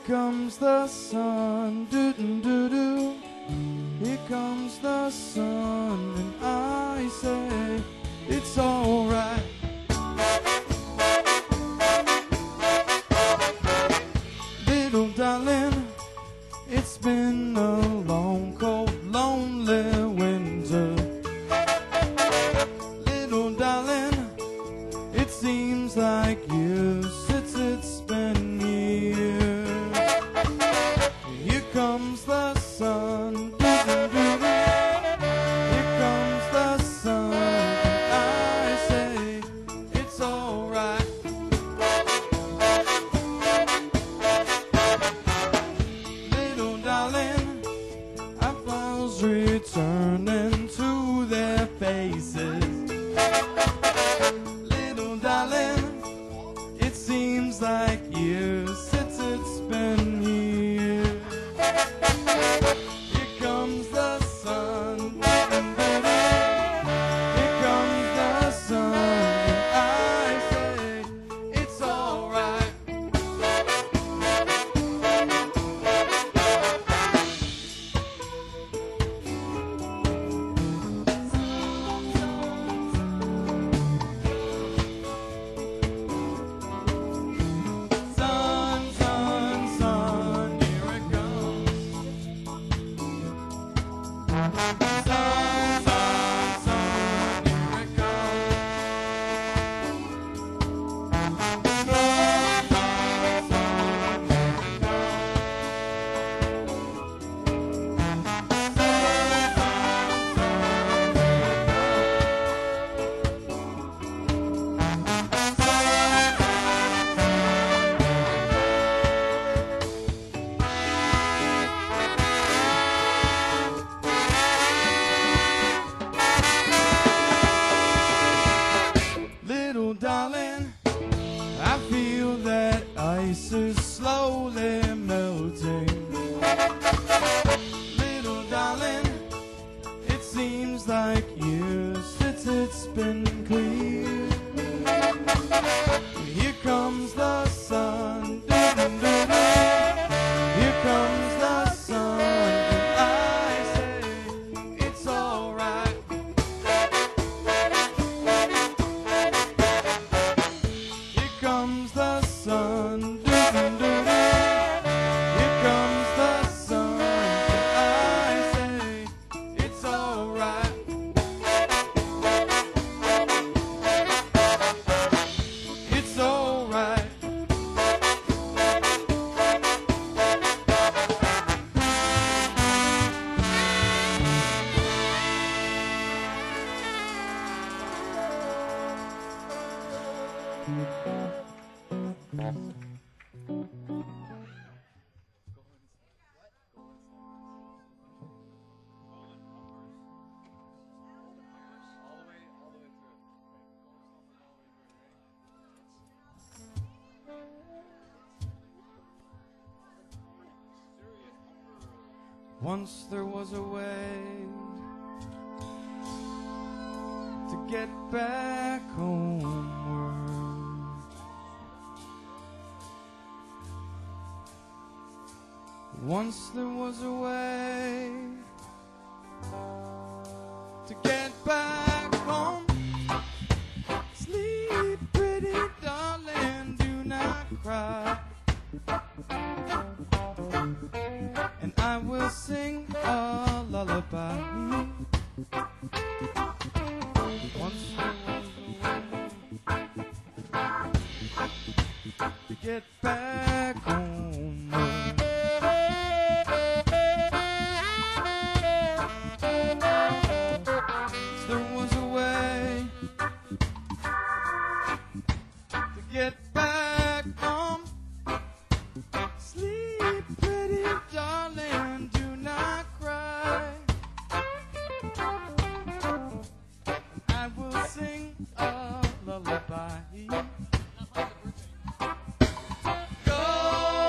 comes the sun, doo-doo-doo-doo. Here comes the sun, and I say it's alright. Little darling, it's been a long, cold, lonely winter. Little darling, it seems like years since it's been years. Here comes the sun, doo-doo-doo-doo. Here comes the sun, and I say it's alright. Little darling, our flowers returning to their faces. Little darling, it seems like years since it's been here. Here comes the sun, here comes the sun, and I say it's alright. Sun, sun, sun, here it comes. Sun, sun, sun, here it comes. Sun, sun, sun, here it Little darling, I feel that ice is slowly melting. Little darling, it seems like years since it's been clear. Here comes the sun, doo-doo-doo-doo. Here comes the sun, and I say it's alright. Here comes the sun, doo-doo-doo-doo. Here comes the sun, and I say it's alright. It's alright. Once there was a way to get back homeward. Once there was a way to get back home. Sleep, pretty darling, do not cry. And I will sing a lullaby. Once there was a way to get back home. There was a way to get back home. Sleep, pretty darling, do not cry. I will sing a lullaby. Go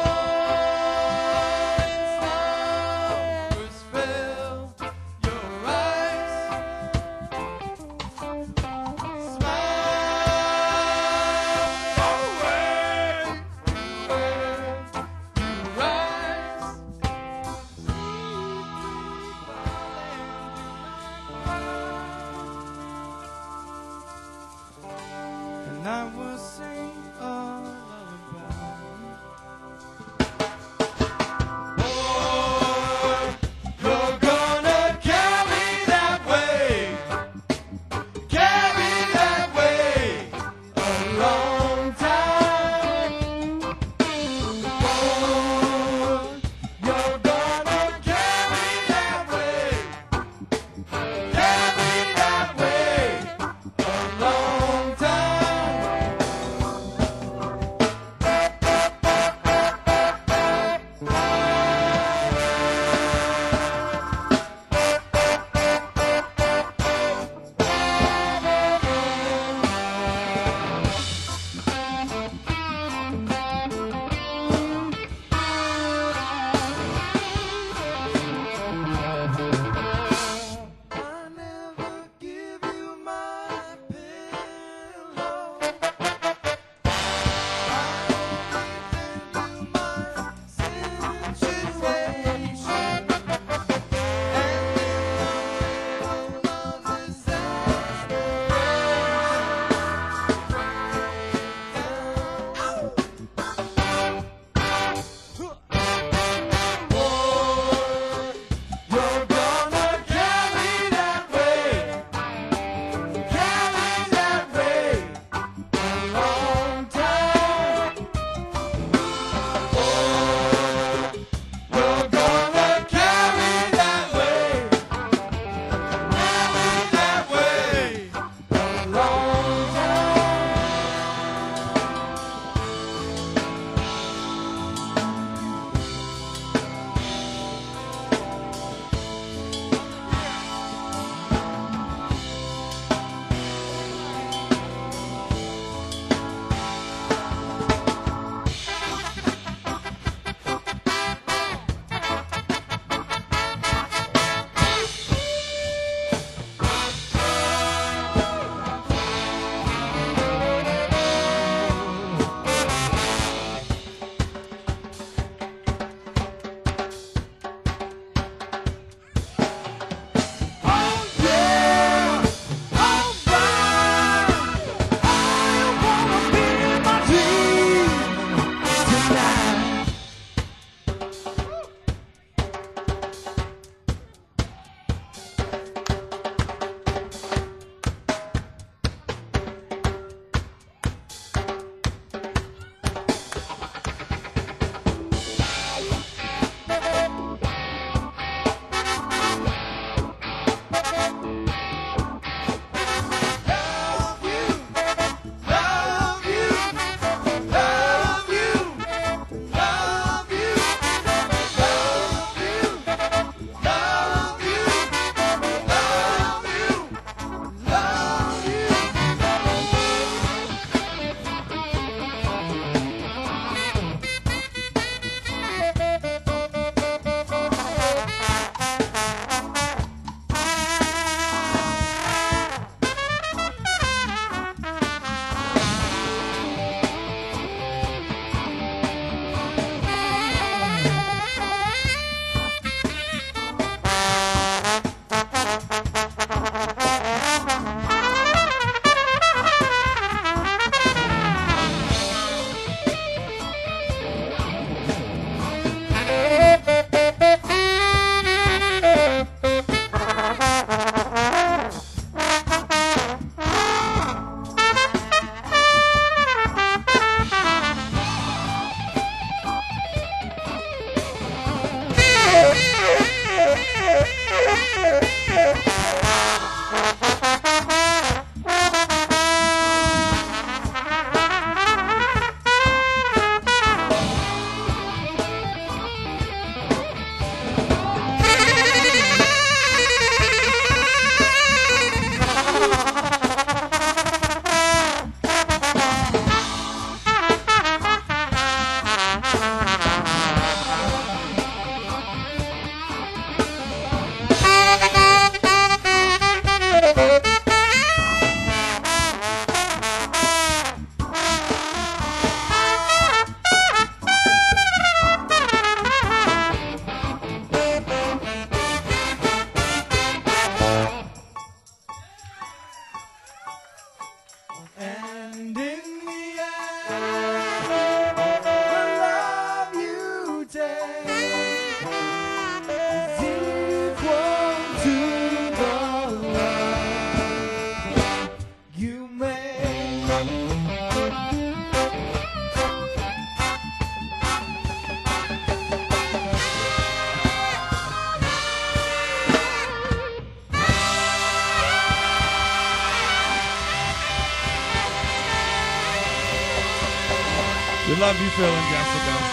We love you, Phil and Jessica.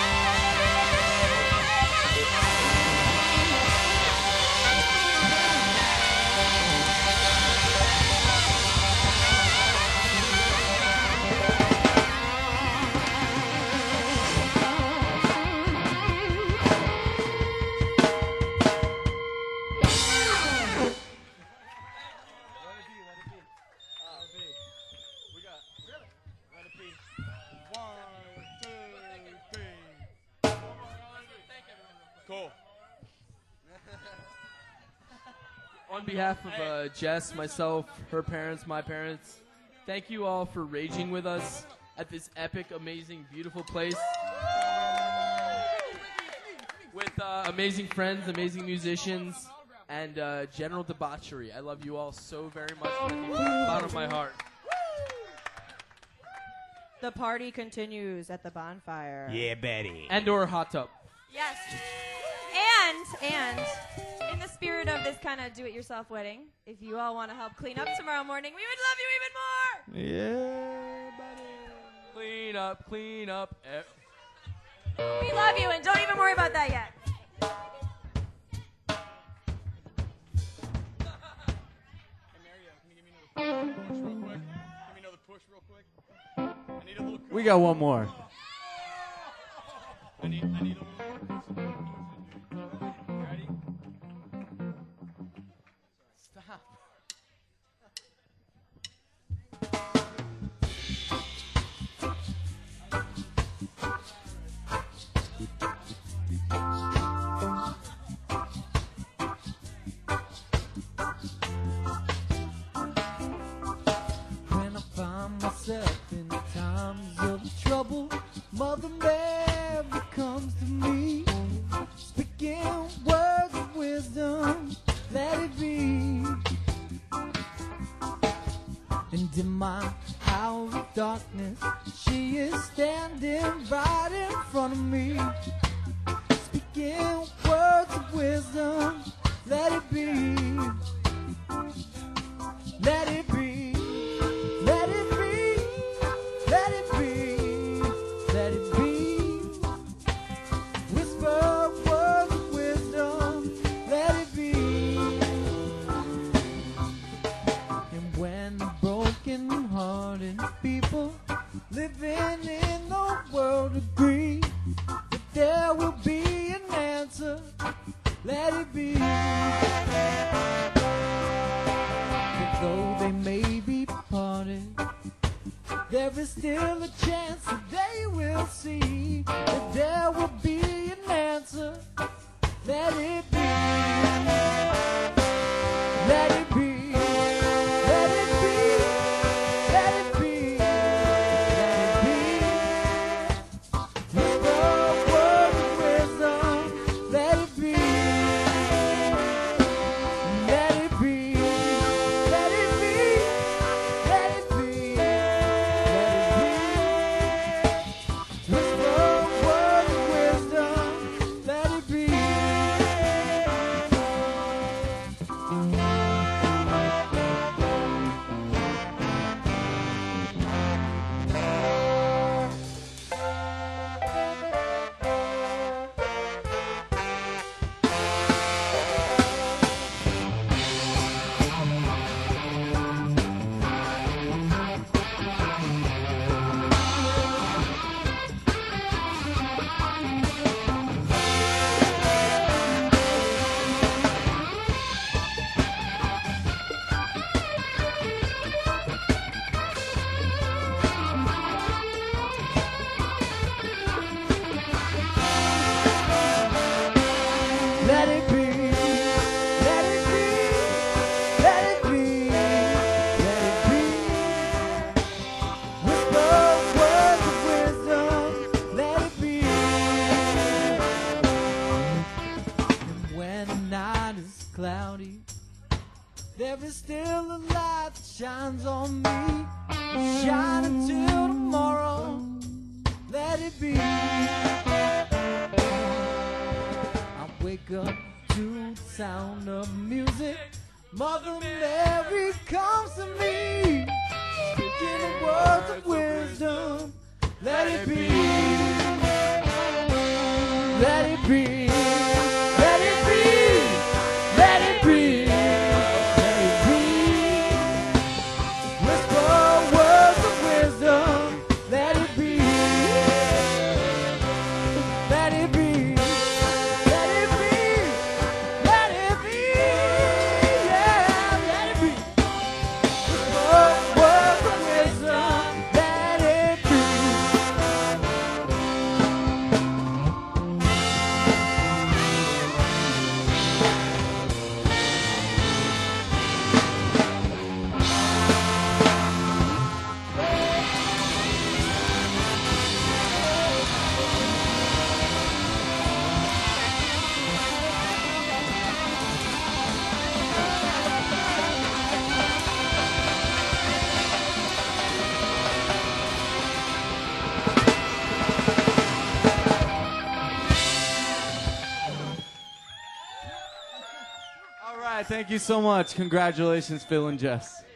Cool. On behalf of Jess, myself, her parents, my parents, thank you all for raging with us at this epic, amazing, beautiful place. With amazing friends, amazing musicians, and general debauchery. I love you all so very much from the bottom of my heart. The party continues at the bonfire. Yeah, Betty. And or hot tub. Yes. And in the spirit of this kind of do-it-yourself wedding, if you all want to help clean up tomorrow morning, we would love you even more. Yeah, buddy. Clean up, clean up. We love you, and don't even worry about that yet. We got one more. I need a little more. Ready? Stop. When I find myself in times of trouble, Mother Mary comes to me, speaking words of wisdom, let it be. And in my hour of darkness, she is standing right in front of me, speaking words of wisdom, let it be. Let it be. Let it be. Let it be. Let it be. Whisper words of wisdom. Let it be. And when the broken-hearted people living in the world agree that there will be an answer, let it be. Though they may be parted, there is still a chance that they will see that there will be an answer. Let it be. Let it be. Let it be. Let it be. Let it be. Whisper words of wisdom. Let it be. Let it be. Let it be. Let it be. Let it be. Whisper words of wisdom. Let it be. Let it be. Let it be. Let it be. Let it be. Whisper words of wisdom. Let it be. And when the night is cloudy, there is still a light that shines on me. Shine until tomorrow. Let it be. Wake up to the sound of music. Mother Mary comes to me, speaking the words of wisdom. Let it be. All right, thank you so much. Congratulations, Phil and Jess.